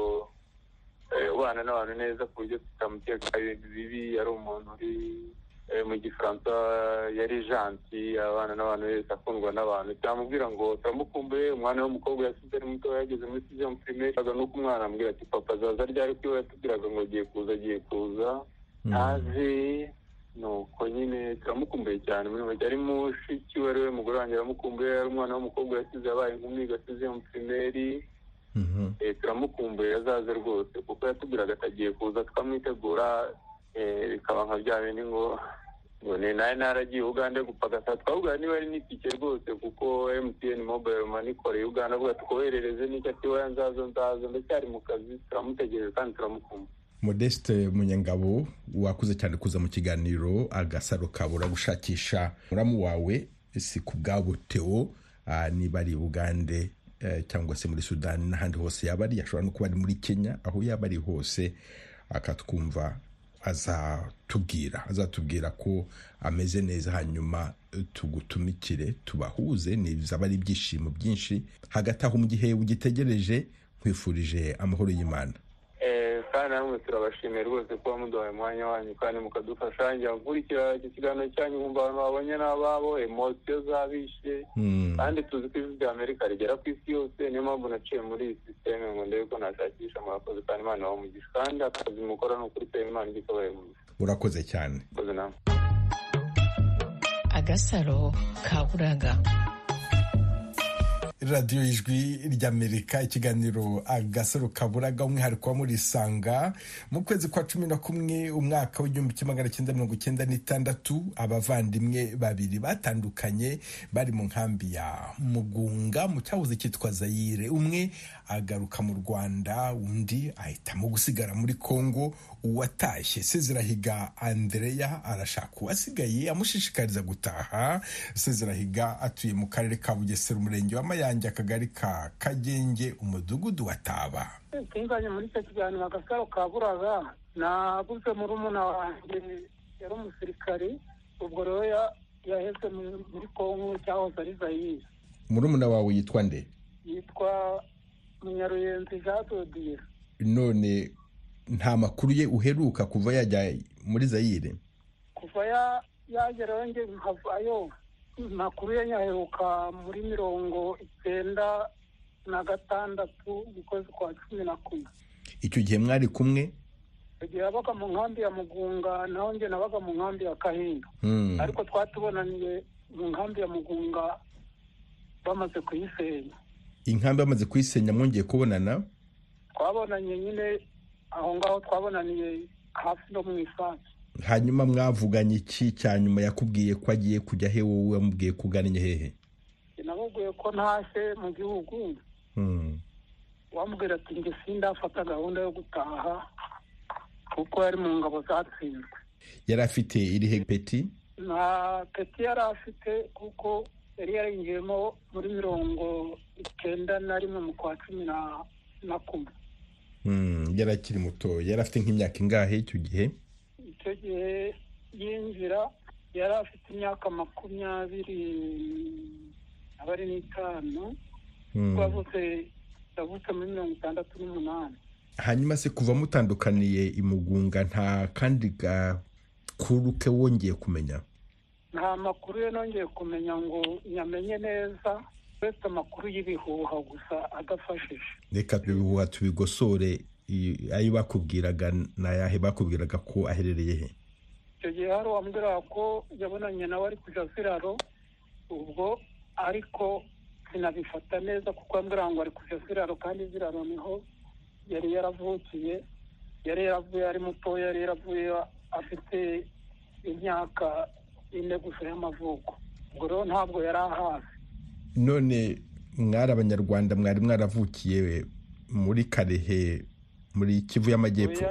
ubana n'abantu neza ku buryo tutamuteka ibintu bibi, ari umuntu uri mu Gifaransa yari gentil, abana n'abantu wese, akundwa n'abantu. Turamubwira ngo turamukumbuye, umwana w'umukobwa yasize ari muto, yageze muri sixième primaire, nuko umwana ambwira ati papa azaza ryari, ko yatubwiraga ngo agiye kuza agiye kuza ntazi. Nuko nyine turamukumbuye cyane, muri make ari mushiki we, ariwe mugore wanjye aramukumbuye, ari umwana w'umukobwa yasize yabaye inkumi, gasize mu primaire. Turamukumbuye, azaze rwose, kuko yatubwiraga atagiye kuza, tukamwitegura, bikaba nka bya bindi ngo ngo ni nawe naragiye Uganda gupagasa, twavuga niba ari n'itike rwose, kuko M T N mobile money ikoreye Uganda, avuga tukoherereze n'icyo ati wowe nzazo nzazo, ndacyari mu kazi. Turamutegereje kandi turamukumbuye. Modeste Munyengabo, wakuze cyane kuza mu kiganiro Agasaro Kabura gushakisha muramu wawe, si ku bwabo Theo, niba ari Uganda cyangwa se muri Sudani n'ahandi hose yaba ari, ashobora no kuba ari muri Kenya, aho yaba ari hose akatwumva, azatubwira azatubwira ko ameze neza, hanyuma tugutumikire tubahuze. Nizaba ari ibyishimo byinshi. Hagati aho mu gihe ugitegereje, nkwifurije amahoro y'Imana. Kandi namwe turabashimiye rwose kuba muduhaye umwanya wanyu kandi mukadufasha. Njya nkurikira iki kiganiro cyanyu, nkumva abantu babonye n'ababo, emosiyo zabishe, kandi tuzi ko ijwi ry'Amerika rigera ku isi yose. Niyo mpamvu naciye muri iyi sisiteme ngo ndebe ko nashakisha murakoze, kandi Imana ibamugisha, kandi akazi mukora ni ukuri pe, Imana igikabaye mugisha. Urakoze cyane. Agasaro Kaburaga. radiyo y'ijwi ry'Amerika, ikiganiro Agasaro Kaburaga, umwihariko wa Murisanga. Mu kwezi kwa cumi na kumwe umwaka w'igihumbi kimwe magana cyenda mirongo icyenda n'itandatu, abavandimwe babiri batandukanye bari mu nkambi ya Mugunga mu cyahoze cyitwa Zaire. Umwe agaruka mu Rwanda, undi ahitamo gusigara muri Kongo. Uwatashye Sezirahiga Andrea arashaka uwasigaye, amushishikariza gutaha. Sezirahiga atuye mu karere ka Bugesera, umurenge wa Mayange, akagari ka Kagenge, umudugudu wa Taba. Twinganye muri icyo kiganiro Agasaro Kaburaga, nabuze murumuna wanjye yari umusirikari, ubwo rero yaheze muri Kongo cyahoze ari Zaire. Murumuna wawe yitwa nde? Yitwa Munyaruyenzi Jean Dodier. None nta makuru ye uheruka kuva yajya muri Zaire? Kuva ya yagerayo nge nkavayo, makuru ye nyaheruka muri mirongo icyenda na gatandatu mu kwezi kwa cumi na kumwe. Icyo gihe mwari kumwe? icyo gihe yabaga mu nkambi ya Mugunga naho njye nabaga mu nkambi ya Kahinga ariko twatubonaniye mu nkambi ya Mugunga bamaze kuyisenya. Inkambi bamaze kuyisenya mwongeye kubonana? Twabonanye nyine aho ngaho twabonaniye hafi no mu Isanzu. Hanyuma mwavuganye iki cya nyuma yakubwiye ko agiye kujya he, wowe wamubwiye kugana hehe? Namubwiye ko ntashye mu gihugu. Mm. Wamubwira ati nge sindafata gahunda yo gutaha kuko yari mu ngabo zatsinzwe. Yari afite irihe peti? Na peti yari afite kuko yari yarinjiyemo muri mirongo icyenda na rimwe mu kwa cumi na kumwe. Mm, yari akiri muto. Yari afite nk'imyaka ingahe icyo gihe? Icyo gihe yinjira yari afite imyaka makumyabiri abari n'itanu. Twavutse yavutse muri mirongo itandatu n'umunani. Hanyuma se kuva mutandukaniye i Mugunga nta kandi gakuru ke wongeye kumenya? Nta makuru ye nongeye kumenya ngo nyamenye neza, uretse amakuru y'ibihuha gusa adafashije. Reka ibihuha tubigosore. Ayo bakubwiraga nayahe bakubwiraga ko aherereye he? Icyo gihe hari uwambwiraga ko yabonanye nawe ari kuja Ziraro, ubwo ariko sinabifata neza kuko ambwira ngo ari kuja Ziraro kandi Ziraro niho yari yaravukiye. Yari yaravuye ari muto, yari yaravuye afite imyaka ine gusa y'amavuko, ubwo rero ntabwo yari ahazi. None mwari Abanyarwanda mwari mwaravukiye muri Karehe muri Kivu y'Amajyepfo?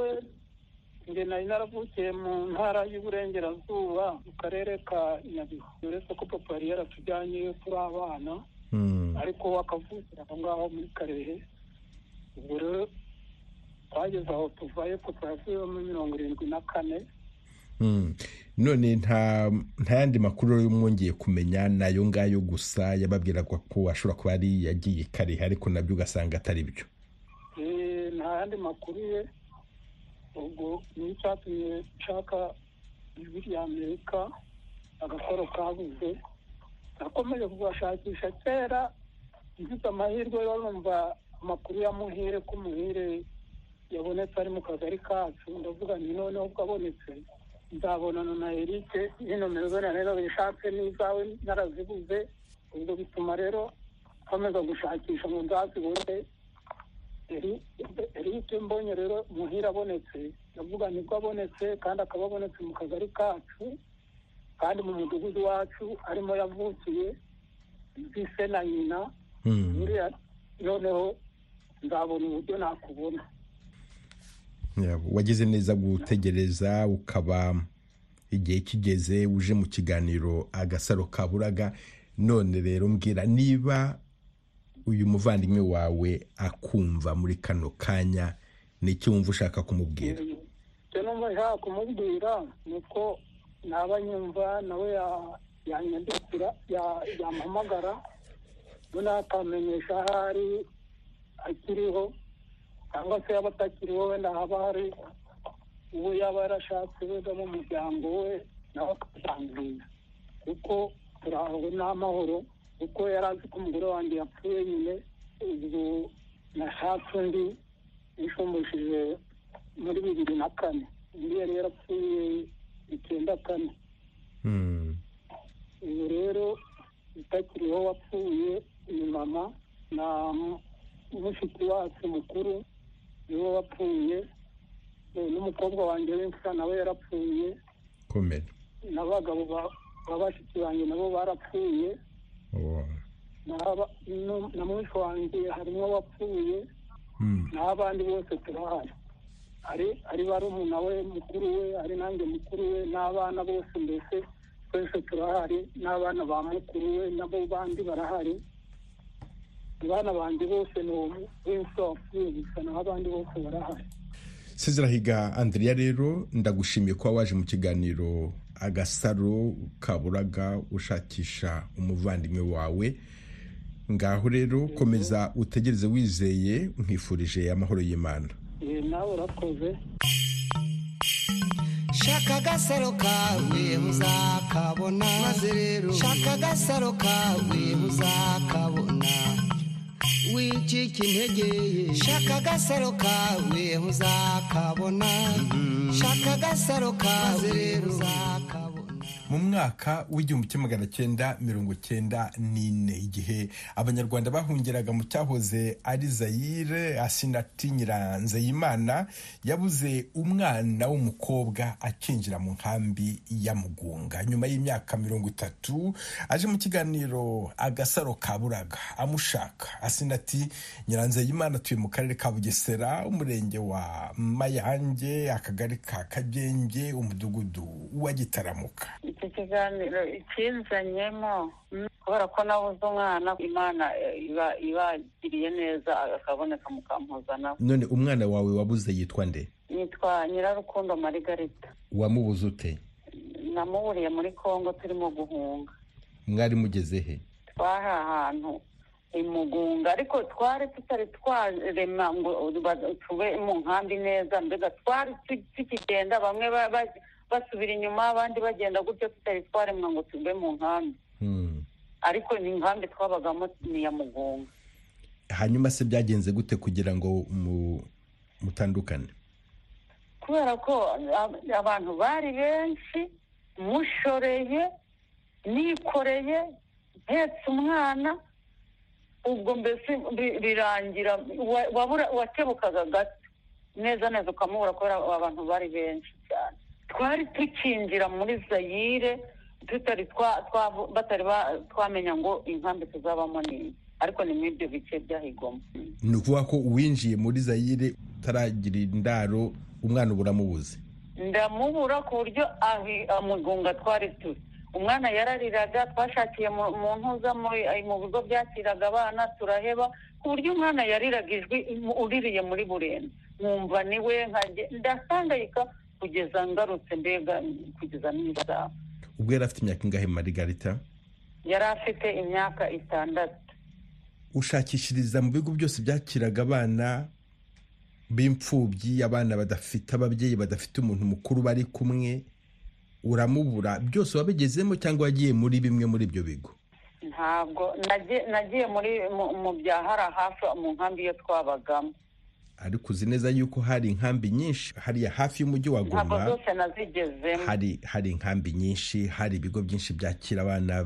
Nge nari naravukiye mu ntara y'Uburengerazuba mu karere ka Nyabihu. Uretse ko papa yari yaratujyanye turi abana ariko akavukira aho ngaho muri Karehe. Ubwo rero twageze aho tuvaye ko twavuye muri mirongo irindwi na kane. None nta nta yandi makuru y'umwongeye kumenya nayo ngayo gusa yababwiraga ko ashobora kuba ari yagiye Karehe ariko nabyo ugasanga atari byo? Nta yandi makuru ye. Ubwo ni cyatumye nshaka ijwi rya Amerika Agasaro Kabuze. Nakomeje kubashakisha kera ngize amahirwe yo numva amakuru ya Muhire ko Muhire yabonetse ari mu kagari kacu. Ndavuga nti noneho ubwo abonetse nzabonana na Eric, nomero ze rero bishatse n'izawe narazibuze. Ubwo bituma rero nkomeza gushakisha ngo nzazibone. Eric mbonye rero Muhire abonetse, ndavuga nibwo abonetse kandi akaba abonetse mu kagari kacu kandi mu mudugudu wacu arimo yavukiye bise na nyina. Noneho nzabona uburyo nakubona. Wagize neza gutegereza ukaba igihe kigeze uje mu kiganiro Agasaro Kaburaga. None rero mbwira niba uyu muvandimwe wawe akumva muri kano kanya, n'iki wumva ushaka kumubwira? Icyo numva nshaka kumubwira ni uko naba nyumva nawe yanyandikira yampamagara none akamenyesha aho ari akiriho, cyangwa se yaba atakiriho wenda haba hari uwo yaba yarashatse wenda mu muryango we nawe akatangirira, kuko turahawe n'amahoro. Kuko yari azi ko umugore wanjye yapfuye nyine, ubwo nashatse undi nishumbishije muri bibiri na kane. Undi yari yarapfuye icyenda kane. Ubu rero utakiriho wapfuye ni mama na mushiki wacu mukuru niwe wapfuye, n'umukobwa wanjye w'imfura nawe yarapfuye. Komera. N'abagabo b'abashiki banjye nabo barapfuye. Na mwisho wanjye harimo wapfuye. N'abandi bose turahari. Ari barumuna we mukuru we, ari nanjye mukuru we, n'abana bose mbese twese turahari, n'abana ba mukuru we nabo bandi barahari. Abana bandi bose ni w'imfura wapfuye gusa, n'abandi bose barahari. Sezirahiga Andrea, rero ndagushimiye kuba waje mu kiganiro Agasaro Kaburaga ushakisha umuvandimwe wawe. Ngaho rero komeza utegereze wizeye, nkifurije amahoro y'Imana. Nawe urakoze. Shaka Agasaro kawe uzakabona, maze rero shaka Agasaro kawe uzakabona. wicika intege shaka agasaro kawe uzakabona shaka agasaro kawe uzakabona. mu mwaka w'igihumbi kimwe magana cyenda mirongo cyenda n'ine igihe abanyarwanda bahungiraga mu cyahoze ari Zaire, Asinati Nyiranzeyimana yabuze umwana w'umukobwa akinjira mu nkambi ya Mugunga. Nyuma y'imyaka mirongo itatu aje mu kiganiro Agasaro Kaburaga amushaka. Asinati Nyiranzeyimana atuye mu karere ka Bugesera, umurenge wa Mayange, akagari ka Kagenge, umudugudu wa Gitaramuka. iki kiganiro ikinzanyemo kubera ko nabuze umwana, Imana iba ibagiriye neza akaboneka mukampuzana. None umwana wawe wabuze yitwa nde? Yitwa Nyirarukundo Margarita. Wamubuze ute? Namuburiye muri Kongo turimo guhunga. Mwari mugeze he? Twari ahantu imugunga, ariko twari tutari twarema ngo tube mu nkambi neza, mbega twari tukigenda, bamwe basubira inyuma abandi bagenda gutyo, tutari twaremwa ngo tube mu nkambi. Ariko ni inkambi twabagamo ni ya Mugunga. Hanyuma se byagenze gute kugira ngo mutandukane? Kubera ko abantu bari benshi, mushoreye, nikoreye, mpetse umwana, ubwo mbese birangira wabura wakebukaga gato neza neza ukamubura kubera abantu bari benshi cyane. Twari tukinjira muri Zaire tutari batari twamenya ngo inkambi tuzabamo nini, ariko ni muri ibyo bice byahigoma. Ni ukuvuga ko uwinjiye muri Zaire utaragira indaro umwana ubura mubuze? Ndamubura ku buryo Mugunga twari turi, umwana yarariraga, twashakiye mu ntuza mu bigo byakiraga abana turaheba, ku buryo umwana yariraga ijwi uririye muri Burenda, nkumva niwe ndasangayika kugeza ngarutse, mbega kugeza n'isaha. Ubwo yari afite imyaka ingahe Margarita? Yari afite imyaka itandatu. Ushakishiriza mu bigo byose byakiraga abana b'imfubyi, abana badafite ababyeyi, badafite umuntu mukuru bari kumwe, uramubura, byose wabigezemo cyangwa wagiye muri bimwe muri ibyo bigo? Ntabwo nagiye muri mu byahara hafi mu nkambi iyo twabagamo. Ariko uzi neza yuko hari inkambi nyinshi hariya hafi y'umujyi wa Goma. Ntabwo zose nazigezemo. Hari hari inkambi nyinshi, hari ibigo byinshi byakira abana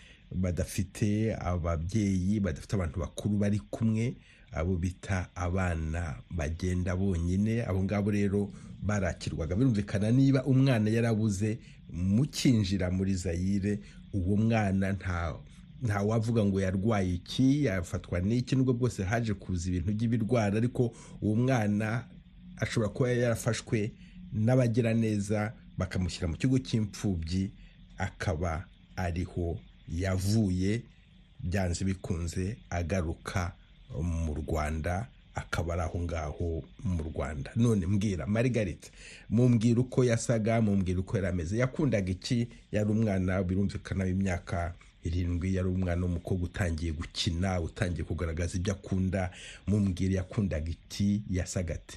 badafite ababyeyi, badafite abantu bakuru bari kumwe, abo bita abana bagenda bonyine. Abo ngabo rero barakirwaga. Birumvikana niba umwana yarabuze mukinjira muri Zaire, uwo mwana nta nta wavuga ngo yarwaye iki, yafatwa n'iki, nubwo bwose haje kuza ibintu by'ibirwara, ariko uwo mwana ashobora kuba yarafashwe n'abagira neza bakamushyira mu kigo cy'imfubyi, akaba ariho yavuye, byanze bikunze agaruka mu Rwanda, akaba ari aho ngaho mu Rwanda. None mbwira Margarita, mumbwira uko yasaga, mumbwira uko yari ameze, yakundaga iki? Yari umwana birumvikana w'imyaka irindwi, yari umwana w'umukobwa utangiye gukina, utangiye kugaragaza ibyo akunda. Mumbwira yakundaga iki, yasaga ate?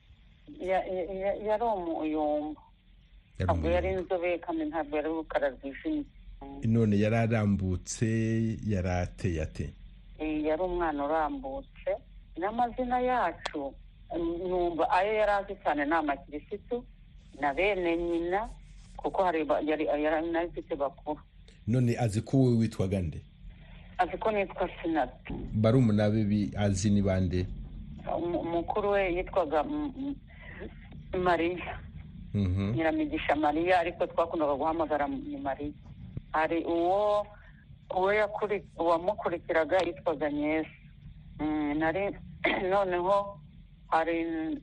Yari umuyumba, ntabwo yari inzobe kandi ntabwo yari urukara rwijimye. None yari arambutse, yari ateye ate? Yari umwana urambutse. N'amazina yacu numva ayo yari azi cyane ni amakirisitu na bene nyina, kuko hari yari afite bakuru. None azi ko wowe witwaga nde? Azi ko nitwa Sinati. Barumuna be azi ni bande? Mukuru we yitwaga Mariya, Nyiramigisha Mariya, ariko twakundaga guhamagara ni Mariya. Hari uwo uwamukurikiraga yitwaga Nyesi. Nari noneho hari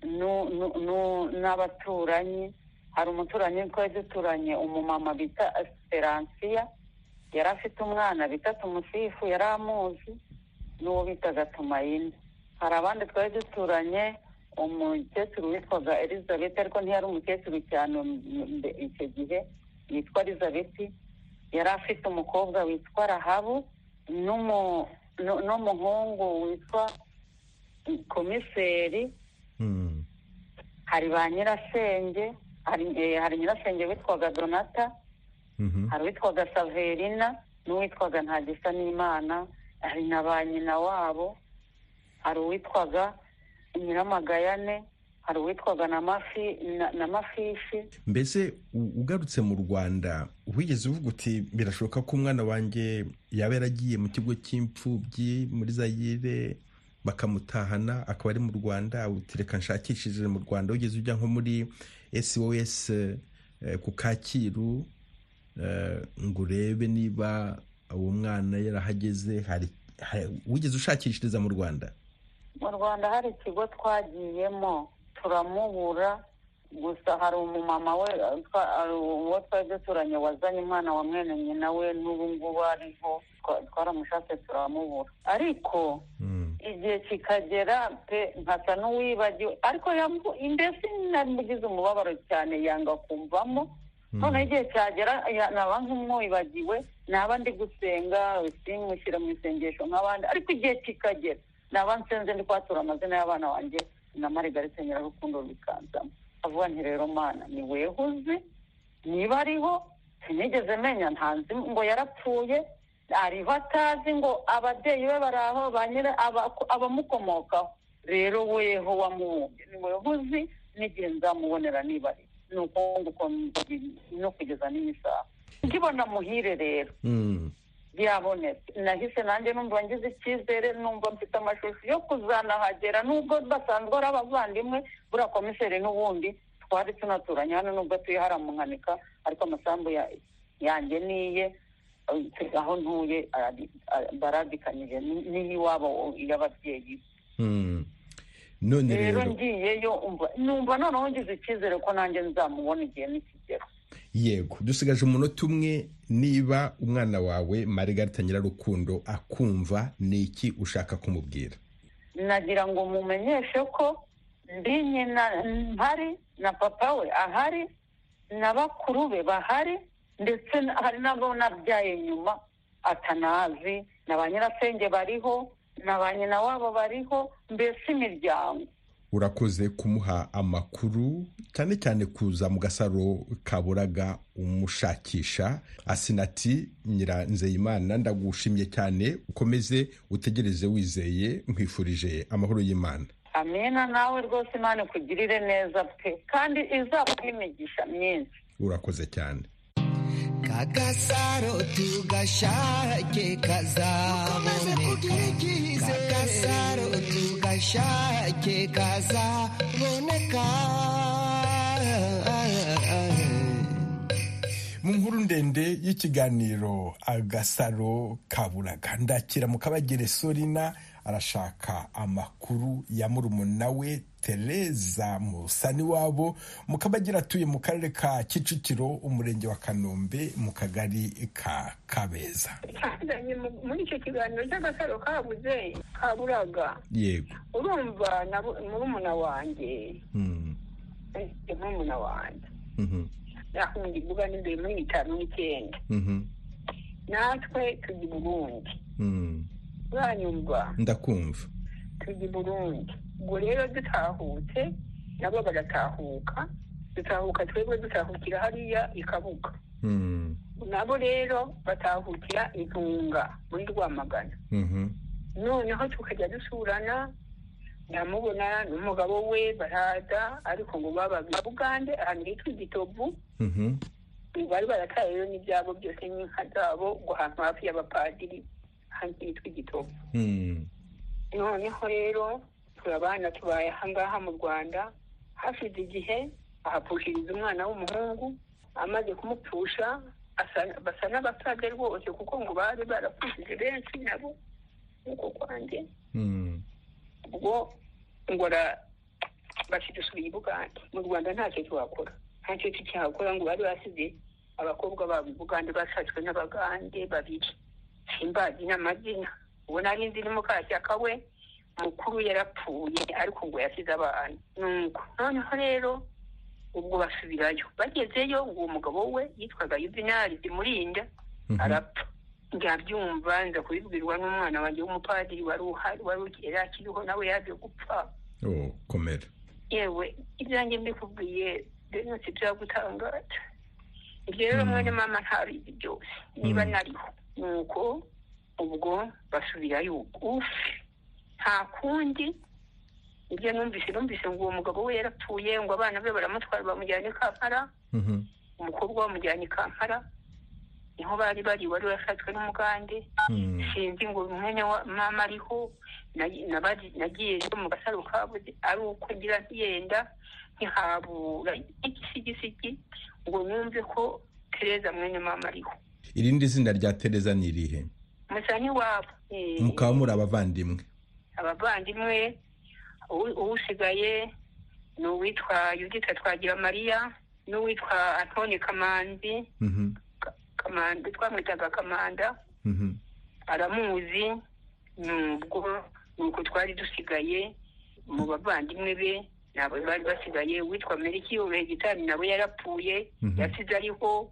n'abaturanyi, hari umuturanyi twari duturanye, umumama bita Esperansiya, yari afite umwana bita Tumusifu, yari amuzi, n'uwo bitaga Tumayini. Hari abandi twari duturanye, umukecuru witwaga Elizabeth, ariko ntiyari umukecuru cyane icyo gihe, yitwa Elizabeth, yari afite umukobwa witwa Rahabu n'umuhungu witwa Komiseri. Hari ba nyirasenge, hari nyirasenge witwaga Donata, hari uwitwaga Saverina n'uwitwaga Ntagisa n'Imana, hari na ba nyina wabo hari uwitwaga Nyiramagayane, hari uwitwaga na mafi na, na mafishi. Mbese ugarutse mu Rwanda wigeze uvuga uti birashoboka ko umwana wanjye yaba yaragiye mu kigo cy'imfubyi muri Zaire bakamutahana akaba ari mu Rwanda, utireka nshakishije mu Rwanda? Wigeze ujya nko muri S O S eh, ku Kacyiru eh, ngo urebe niba uwo mwana yarahageze? Hari, hari wigeze ushakishiriza mu Rwanda? Mu Rwanda hari ikigo twagiyemo turamubura, gusa hari umumama we uwo twari duturanye wazanye umwana wa mwene nyina we, n'ubu ngubu ariho twaramushatse turamubura, ariko mm. igihe kikagera pe nkasa n'uwibagiwe, ariko mbese namugize umubabaro cyane yanga kumvamo. mm. none igihe cyagera naba nk'umwibagiwe, naba ndi gusenga simushyira mu isengesho nk'abandi, ariko igihe kikagera naba nsenze ndi kwatura amazina y'abana wanjye na Margarita Nyirarukundo bikanzamo. avuga nti rero Mana ni wewe uzi niba ariho, sinigeze menya, ntanzi ngo yarapfuye, ariho atazi ngo ababyeyi be baraho banyira abamukomokaho. rero weho wamubumbye ni wewe uzi n'igihe nzamubonera niba ari. ni uko nguko no kugeza n'isaha nkibona Muhire rero mm. byabonetse, nahise nanjye numva ngize icyizere, numva mfite amashusho yo kuzanahagera, nubwo basanzwe ari abavandimwe. buriya komiseri n'ubundi twari tunaturanye hano, nubwo tuye haramuhanika, ariko amasambu yanjye niye, aho ntuye baradikanyije n'iyiwabo y'ababyeyi. none rero ngiyeyo numva noneho ngize icyizere ko nanjye nzamubona igihe nikigera. Yego, dusigaje umunota umwe. Niba umwana wawe Margarita Nyirarukundo akumva, ni iki ushaka kumubwira? Nagira ngo mumenyeshe ko ndi nyina mpari, na papa we ahari, na bakuru be bahari, ndetse hari n'abo nabyaye nyuma atanazi, na ba nyirasenge bariho, na ba nyina wabo bariho, mbese imiryango. Urakoze kumuha amakuru, cyane cyane kuza mu Gasaro Kaburaga umushakisha. Asinati Nyiranzeyimana, ndagushimye cyane, ukomeze utegereze wizeye, nkwifurije amahoro y'Imana. Amina, nawe rwose Imana kugirire neza pe, kandi izabaha imigisha myinshi. Urakoze cyane. Kagasaro tugashake kazaboneka, Kagasaro tugashake kazaboneka. Mu nkuru ndende y'ikiganiro Agasaro Kaburaga, ndakira mu Kabagere Sorina arashaka amakuru ya murumuna we Tereza Musani wabo mu Kabagera, atuye mu karere ka Kicukiro, umurenge wa Kanombe, mu kagari ka Kabeza. Muri icyo kiganiro cy'Agasaro kabuze Kaburaga, yego, urumva murumuna wanjye mm. murumuna wanjye mhm yakundi buga n'imbere muri itanu n'icyenda mhm natwe tugi Burundi mhm uranyumva? Ndakumva. tugi Burundi, ubwo rero dutahutse nabo bagatahuka, dutahuka twebwe dutahukira hariya ikabuga mhm nabo rero batahukira Intunga muri Rwamagana mhm noneho tukajya dusurana, ndamubona n'umugabo we baraza, ariko ngo baba Bugande ahantu hitwa Gitovu mhm bari barataye rero n'ibyabo byose n'inka zabo ngo ahantu hafi y'abapadiri ahantu hitwa Gitovu mhm noneho rero turabana tubaye ahangaha mu Rwanda. Hashize igihe ahapfushiriza umwana w'umuhungu, amaze kumupfusha basa n'abasaga rwose, kuko ngo bari barapfushije benshi nabo uko kwanjye mhm ubwo ngora bashidusubira i Bugande. Mu Rwanda ntacyo twakora, ntacyo tucyakora, ngo bari basize abakobwa babo i Bugande bashatswe n'Abagande babiri, simbazi n'amazina. Ubu nari nzi n'Mukashyaka we mukuru yarapfuye, ariko ngo yasize abana. nuko noneho rero ubwo basubirayo, bagezeyo uwo mugabo we yitwaga Yuvenali Zimurinda arapfa. Ndabyumva nza kubibwirwa n'umwana wanjye w'umupadiri wari uhari, wari ukera akiriho, nawe yaje gupfa. Oh, komera. Yewe ibyanjye mbikubwiye rero si byagutangaza. Ibyo rero mwene mama ntabizi byose, niba nariho. Nuko ubwo basubirayo ufi nta kundi ibyo numvise numvise ngo uwo mugabo we yarapfuye ngo abana be baramutwara bamujyana i Kampala umukobwa bamujyana i Kampala niho bari bari wari washatswe n'umugande sinzi ngo umwanya wa mama ariho nagiye mu gasaro kabuze ari uko ngira ntiyenda ntihabura igisigisigi ngo numve ko Tereza mwene mama ariho. Irindi zina rya Tereza ni irihe? Musani wabo. Mukaba muri abavandimwe? Abavandimwe usigaye ni uwitwa Yudita Twagira Maria n'uwitwa Antoni Kamanzi. Mhm. Kamanda twamwitaga Kamanda. Mhm. Aramuzi nubwo nuko twari dusigaye mu bavandimwe be nabo bari basigaye witwa Meriki Uregitani nabo yarapfuye yasize ariho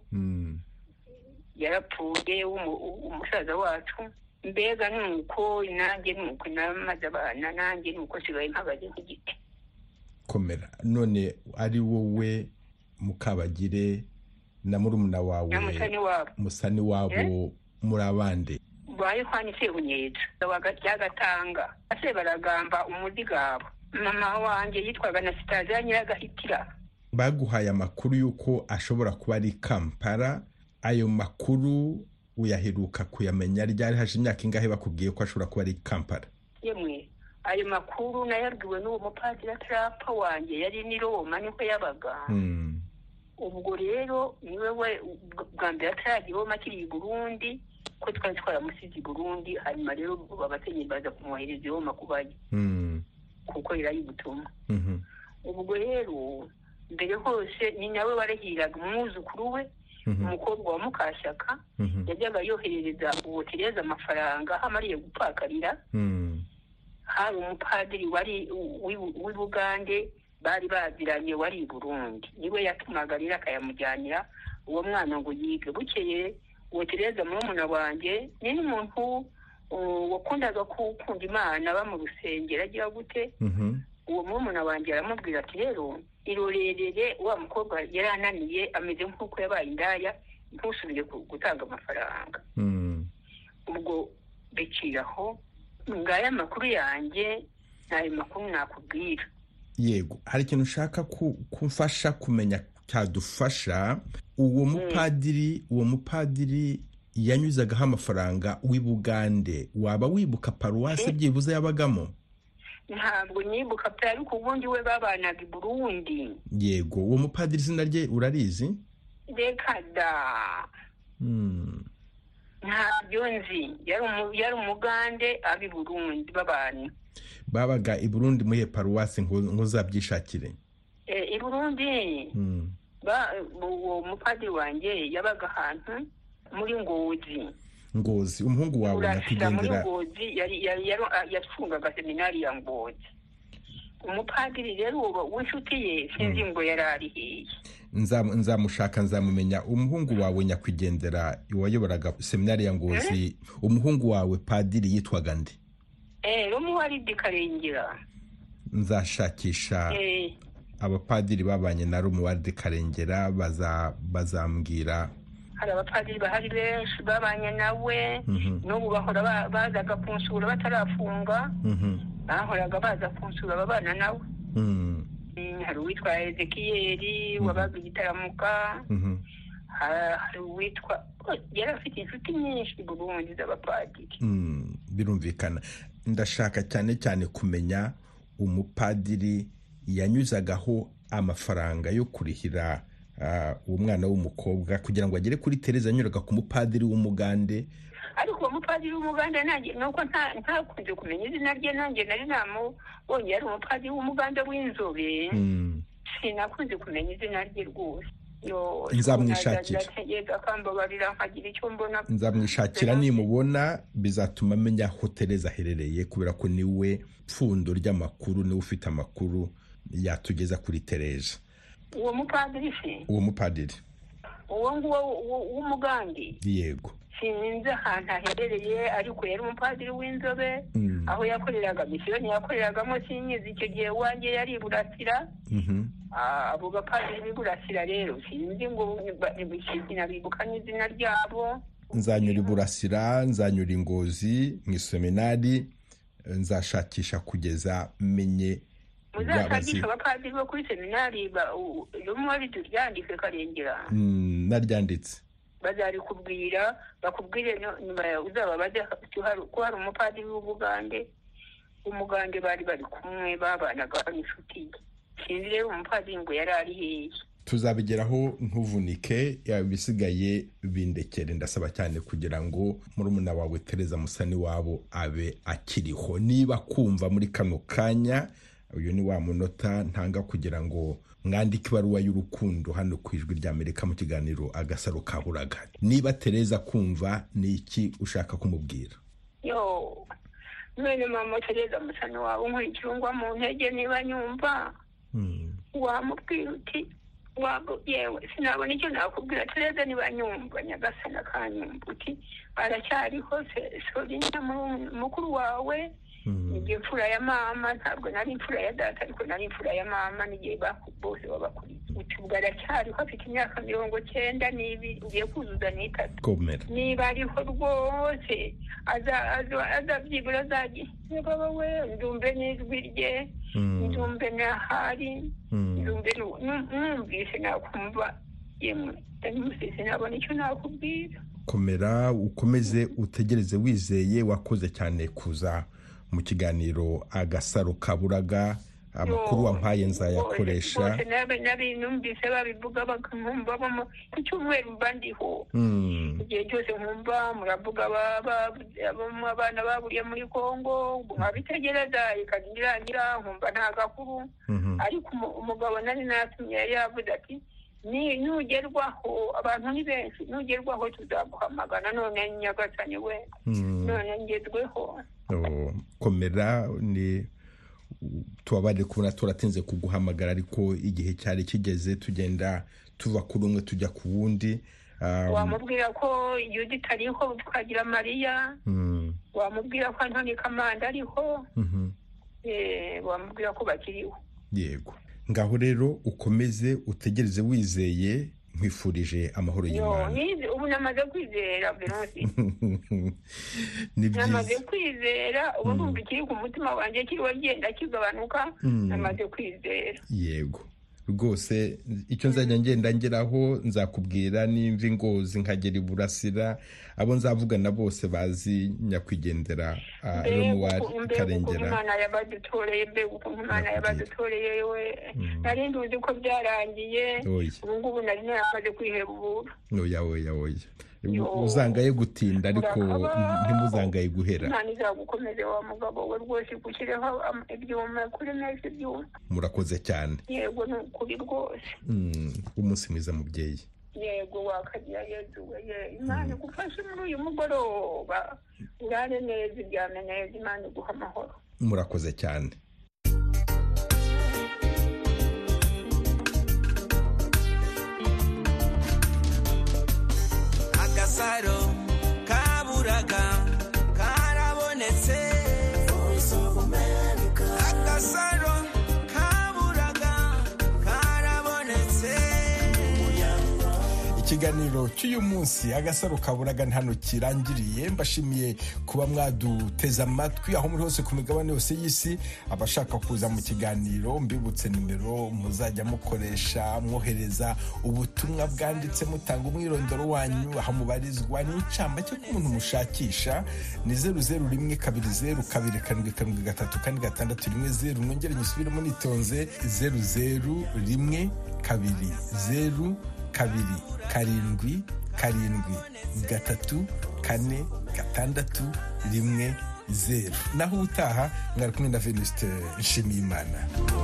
yarapfuye umusaza wacu mbega nuko nanjye nuko namaze abana nanjye nuko sigaye mpagaze ku giti. Komera none ari wowe Mukabagire na murumuna wawe Musani wabo muri abande baye kwanise bunyeza wagagatanga ase baragamba umudigabo. Mama wanjye yitwaga na Sitaza Nyiragahitira. Baguhaye amakuru yuko ashobora kuba ari Kampala. Ayo makuru uyaheruka kuyamenya ryari haje imyaka ingahe bakubwiye ko ashobora kuba ari Kampala? Yemwe ayo makuru nayarwiwe n'uwo mupadiri Trapa wanjye yari ni Roma niko yabaga. Mm. Ubwo rero niwe we bwa mbere ataragiye Roma kiri i Burundi ko twari twaramusize i Burundi hanyuma rero abatenyi baza kumwohereza Roma kubaye. Mm. Kuko irayibutuma. Mhm. Ubwo rero mbere hose ni nawe warahiraga umwuzukuru we umukobwa wa Mukashyaka yajyaga yoherereza uwo Tereza amafaranga amariye gupakarira. Hari umupadiri wari w'i Bugande bari baziranye wari i Burundi niwe yatumaga rero akayamujyanira uwo mwana ngo yige. Bukeye uwo Tereza murumuna wanjye ni n'umuntu wakundaga gukunda Imana ba mu rusengero agira gute. Uwo murumuna wanjye aramubwira ati rero irorerere wa mukobwa yarananiye ameze nk'uko yabaye indaya ntusubire gutanga amafaranga. Ubwo bekiraho ngaya makuru yanjye nayo makuru nakubwira. Yego hari ikintu ushaka kumfasha kumenya cyadufasha uwo mupadiri uwo mupadiri yanyuzagaho amafaranga w'i Bugande waba wibuka paruwasi byibuze yabagamo? Ntabwo nibuka pe ariko ubundi we babanaga i Burundi. Yego uwo mupadiri izina rye urarizi? Reka da. Mm. Ntabyo nzi yari umugande abi Burundi babana. Babaga i Burundi muhe paruwasi ngo zabyishakire? Eh i Burundi. Mm. Ba uwo mupadiri wanjye yabaga ahantu muri Ngozi. Ngozi umuhungu wawe nakigendera Ngozi yari yari yafungaga seminari ya Ngozi. Umupadiri rero w'inshuti ye sinzi ngo yarari hiye. Nzamushaka nzamumenya. Umuhungu wawe nyakwigendera wayoboraga seminari ya Ngozi umuhungu wawe padiri yitwaga nde? Eh Romuwaridi Karengera. Nzashakisha eh abapadiri babanye na Romuwaridi Karengera baza bazambwira. Hari abapadiri bahari benshi babanye nawe n'ubu bahora bazaga kunsura batarafunga. Bahoraga baza kunsura babana nawe. Hari uwitwa Ezekiyeli wabaga igitaramuka. Hari uwitwa yari afite inshuti nyinshi i Burundi z'abapadiri. Birumvikana. Ndashaka cyane cyane kumenya umupadiri yanyuzagaho amafaranga yo kurihira uwo mwana w'umukobwa kugira ngo agere kuri Tereza anyuraga ku mupadiri w'umugande. Ariko uwo mupadiri w'umugande nanjye nuko ntakunze kumenya izina rye nanjye nari namubonye yari umupadiri w'umugande w'inzobe. Sinakunze kumenya izina rye rwose. Nzamwishakira nzamwishakira nimubona bizatuma menya aho Tereza aherereye kubera ko niwe pfundo ry'amakuru niwe ufite amakuru yatugeza kuri Tereza. Uwo mupadiri se? Uwo mupadiri uwo nguwo w'umugande? Yego sinzi ahantu aherereye ariko yari umupadiri w'inzobe. Aho yakoreraga misiyoni yakoreragamo sinyizi icyo gihe wanjye yari Burasira. Abo bapadiri b'Iburasira rero sinzi ngo bibuka n'izina ryabo. Nzanyura i Burasira nzanyura i Ngozi mu seminari nzashakisha kugeza menye muzashakisha abapadiri bo kuri seminari rumwe ryanditse Karengera naryanditse bazarikubwira bakubwire uzaba bajya ko hari umupadiri w'Ubugande umugande bari bari kumwe babanaga n'inshuti sinzi rero umupadiri ngo yari ari hehe. tuzabigeraho ntuvunike ibisigaye bindekere ndasaba cyane kugira ngo murumuna wawe Tereza Musani wabo abe akiriho. niba kumva muri kano kanya uyu ni wa munota ntanga kugira ngo mwandike ibaruwa y'urukundo hano ku Ijwi ry'Amerika mu kiganiro Agasaro Kaburaga. niba Tereza kumva ni iki ushaka kumubwira? yo mwene mama Tereza Musani wabo nkurikirungwa mu ntege niba nyumva wamubwira uti wabo yewe sinabona icyo nakubwira Tereza niba nyumva nyagasana kanyumva uti aracyariho Sorina mukuru wawe nigiye imfura ya mama ntabwo nari imfura ya data ariko nari imfura ya mama nigiye bose babakuriye uti ubwo aracyariho afite imyaka mirongo cyenda n'ibiri ugiye kuzuza n'itatu niba ariho rwose azabyibura azagiye baba we ndumve n'ijwi rye ndumve n'ahari ndumve numvise nakumva yemwe ndamusese nabona icyo nakubwira. komera ukomeze utegereze wizeye. wakoze cyane kuza mu kiganiro Agasaro Kaburaga. amakuru wampaye nzayakoresha nabi numvise babivuga bakumva bamo ku cyumweru mbandiho igihe cyose nkumva muravuga abana baburiye muri Kongo nkabitegereza ikagirangira nkumva nta gakuru ariko umugabo nari natumye yari yavuze ati ni nugerwaho abantu ni benshi nugerwaho tuzaguhamagana none nyagasani we none ngezweho. komera ni tubabarire kubona turatinze kuguhamagara ariko igihe cyari kigeze tugenda tuva kuri umwe tujya ku wundi. wamubwira ko Judith ariho twagira Mariya wamubwira ko Antoni Kamanda ariho wamubwira ko bakiriho. yego ngaho rero ukomeze utegereze wizeye. nkwifurije amahoro y'Imana. ubu namaze kwizera Veronsi namaze kwizera ubu ndumva ikiri ku mutima wanjye kiriho genda kigabanuka namaze kwizera. yego rwose icyo nzajya ngenda ngeraho nzakubwira nimva ingozi nkagera Iburasira abo nzavugana bose bazi nyakwigendera Romuald Karengera. Imana yabadutoreye mbe ukuntu Imana yabadutoreye we nari nduzi ko byarangiye ubu ngubu nari namaze kwihebura. oya oya oya uzangaye gutinda ariko ntimuzangaye guhera. Imana izagukomeze wa mugabo we rwose gushyireho ibyuma kuri neza ibyuma. murakoze cyane. yego ni ukuri rwose. umunsi mwiza mubyeyi. yego wakagira Yezu we Imana igufashe muri uyu mugoroba urare neza iryame neza Imana iguha amahoro. murakoze cyane. Agasaro Kaburaga karabonetse. Agasaro Kaburaga karabonetse. ikiganiro cy'uyu munsi Agasaro Kaburaga hano kirangiriye. mbashimiye kuba mwaduteze amatwi aho muri hose ku migabane yose y'isi. abashaka kuza mu kiganiro mbibutse nimero muzajya mukoresha mwohereza ubutumwa bwanditse mutanga umwirondoro wanyu aho mubarizwa n'incamake k'umuntu mushakisha ni zeru zeru rimwe kabiri zeru kabiri karindwi karindwi gatatu kane gatandatu rimwe zeru. mwongere nyisubiremo nitonze zeru zeru rimwe kabiri zeru kabiri karindwi karindwi gatatu kane gatandatu rimwe zeru. naho utaha mwari kumwe na Venuste Nshimiyimana.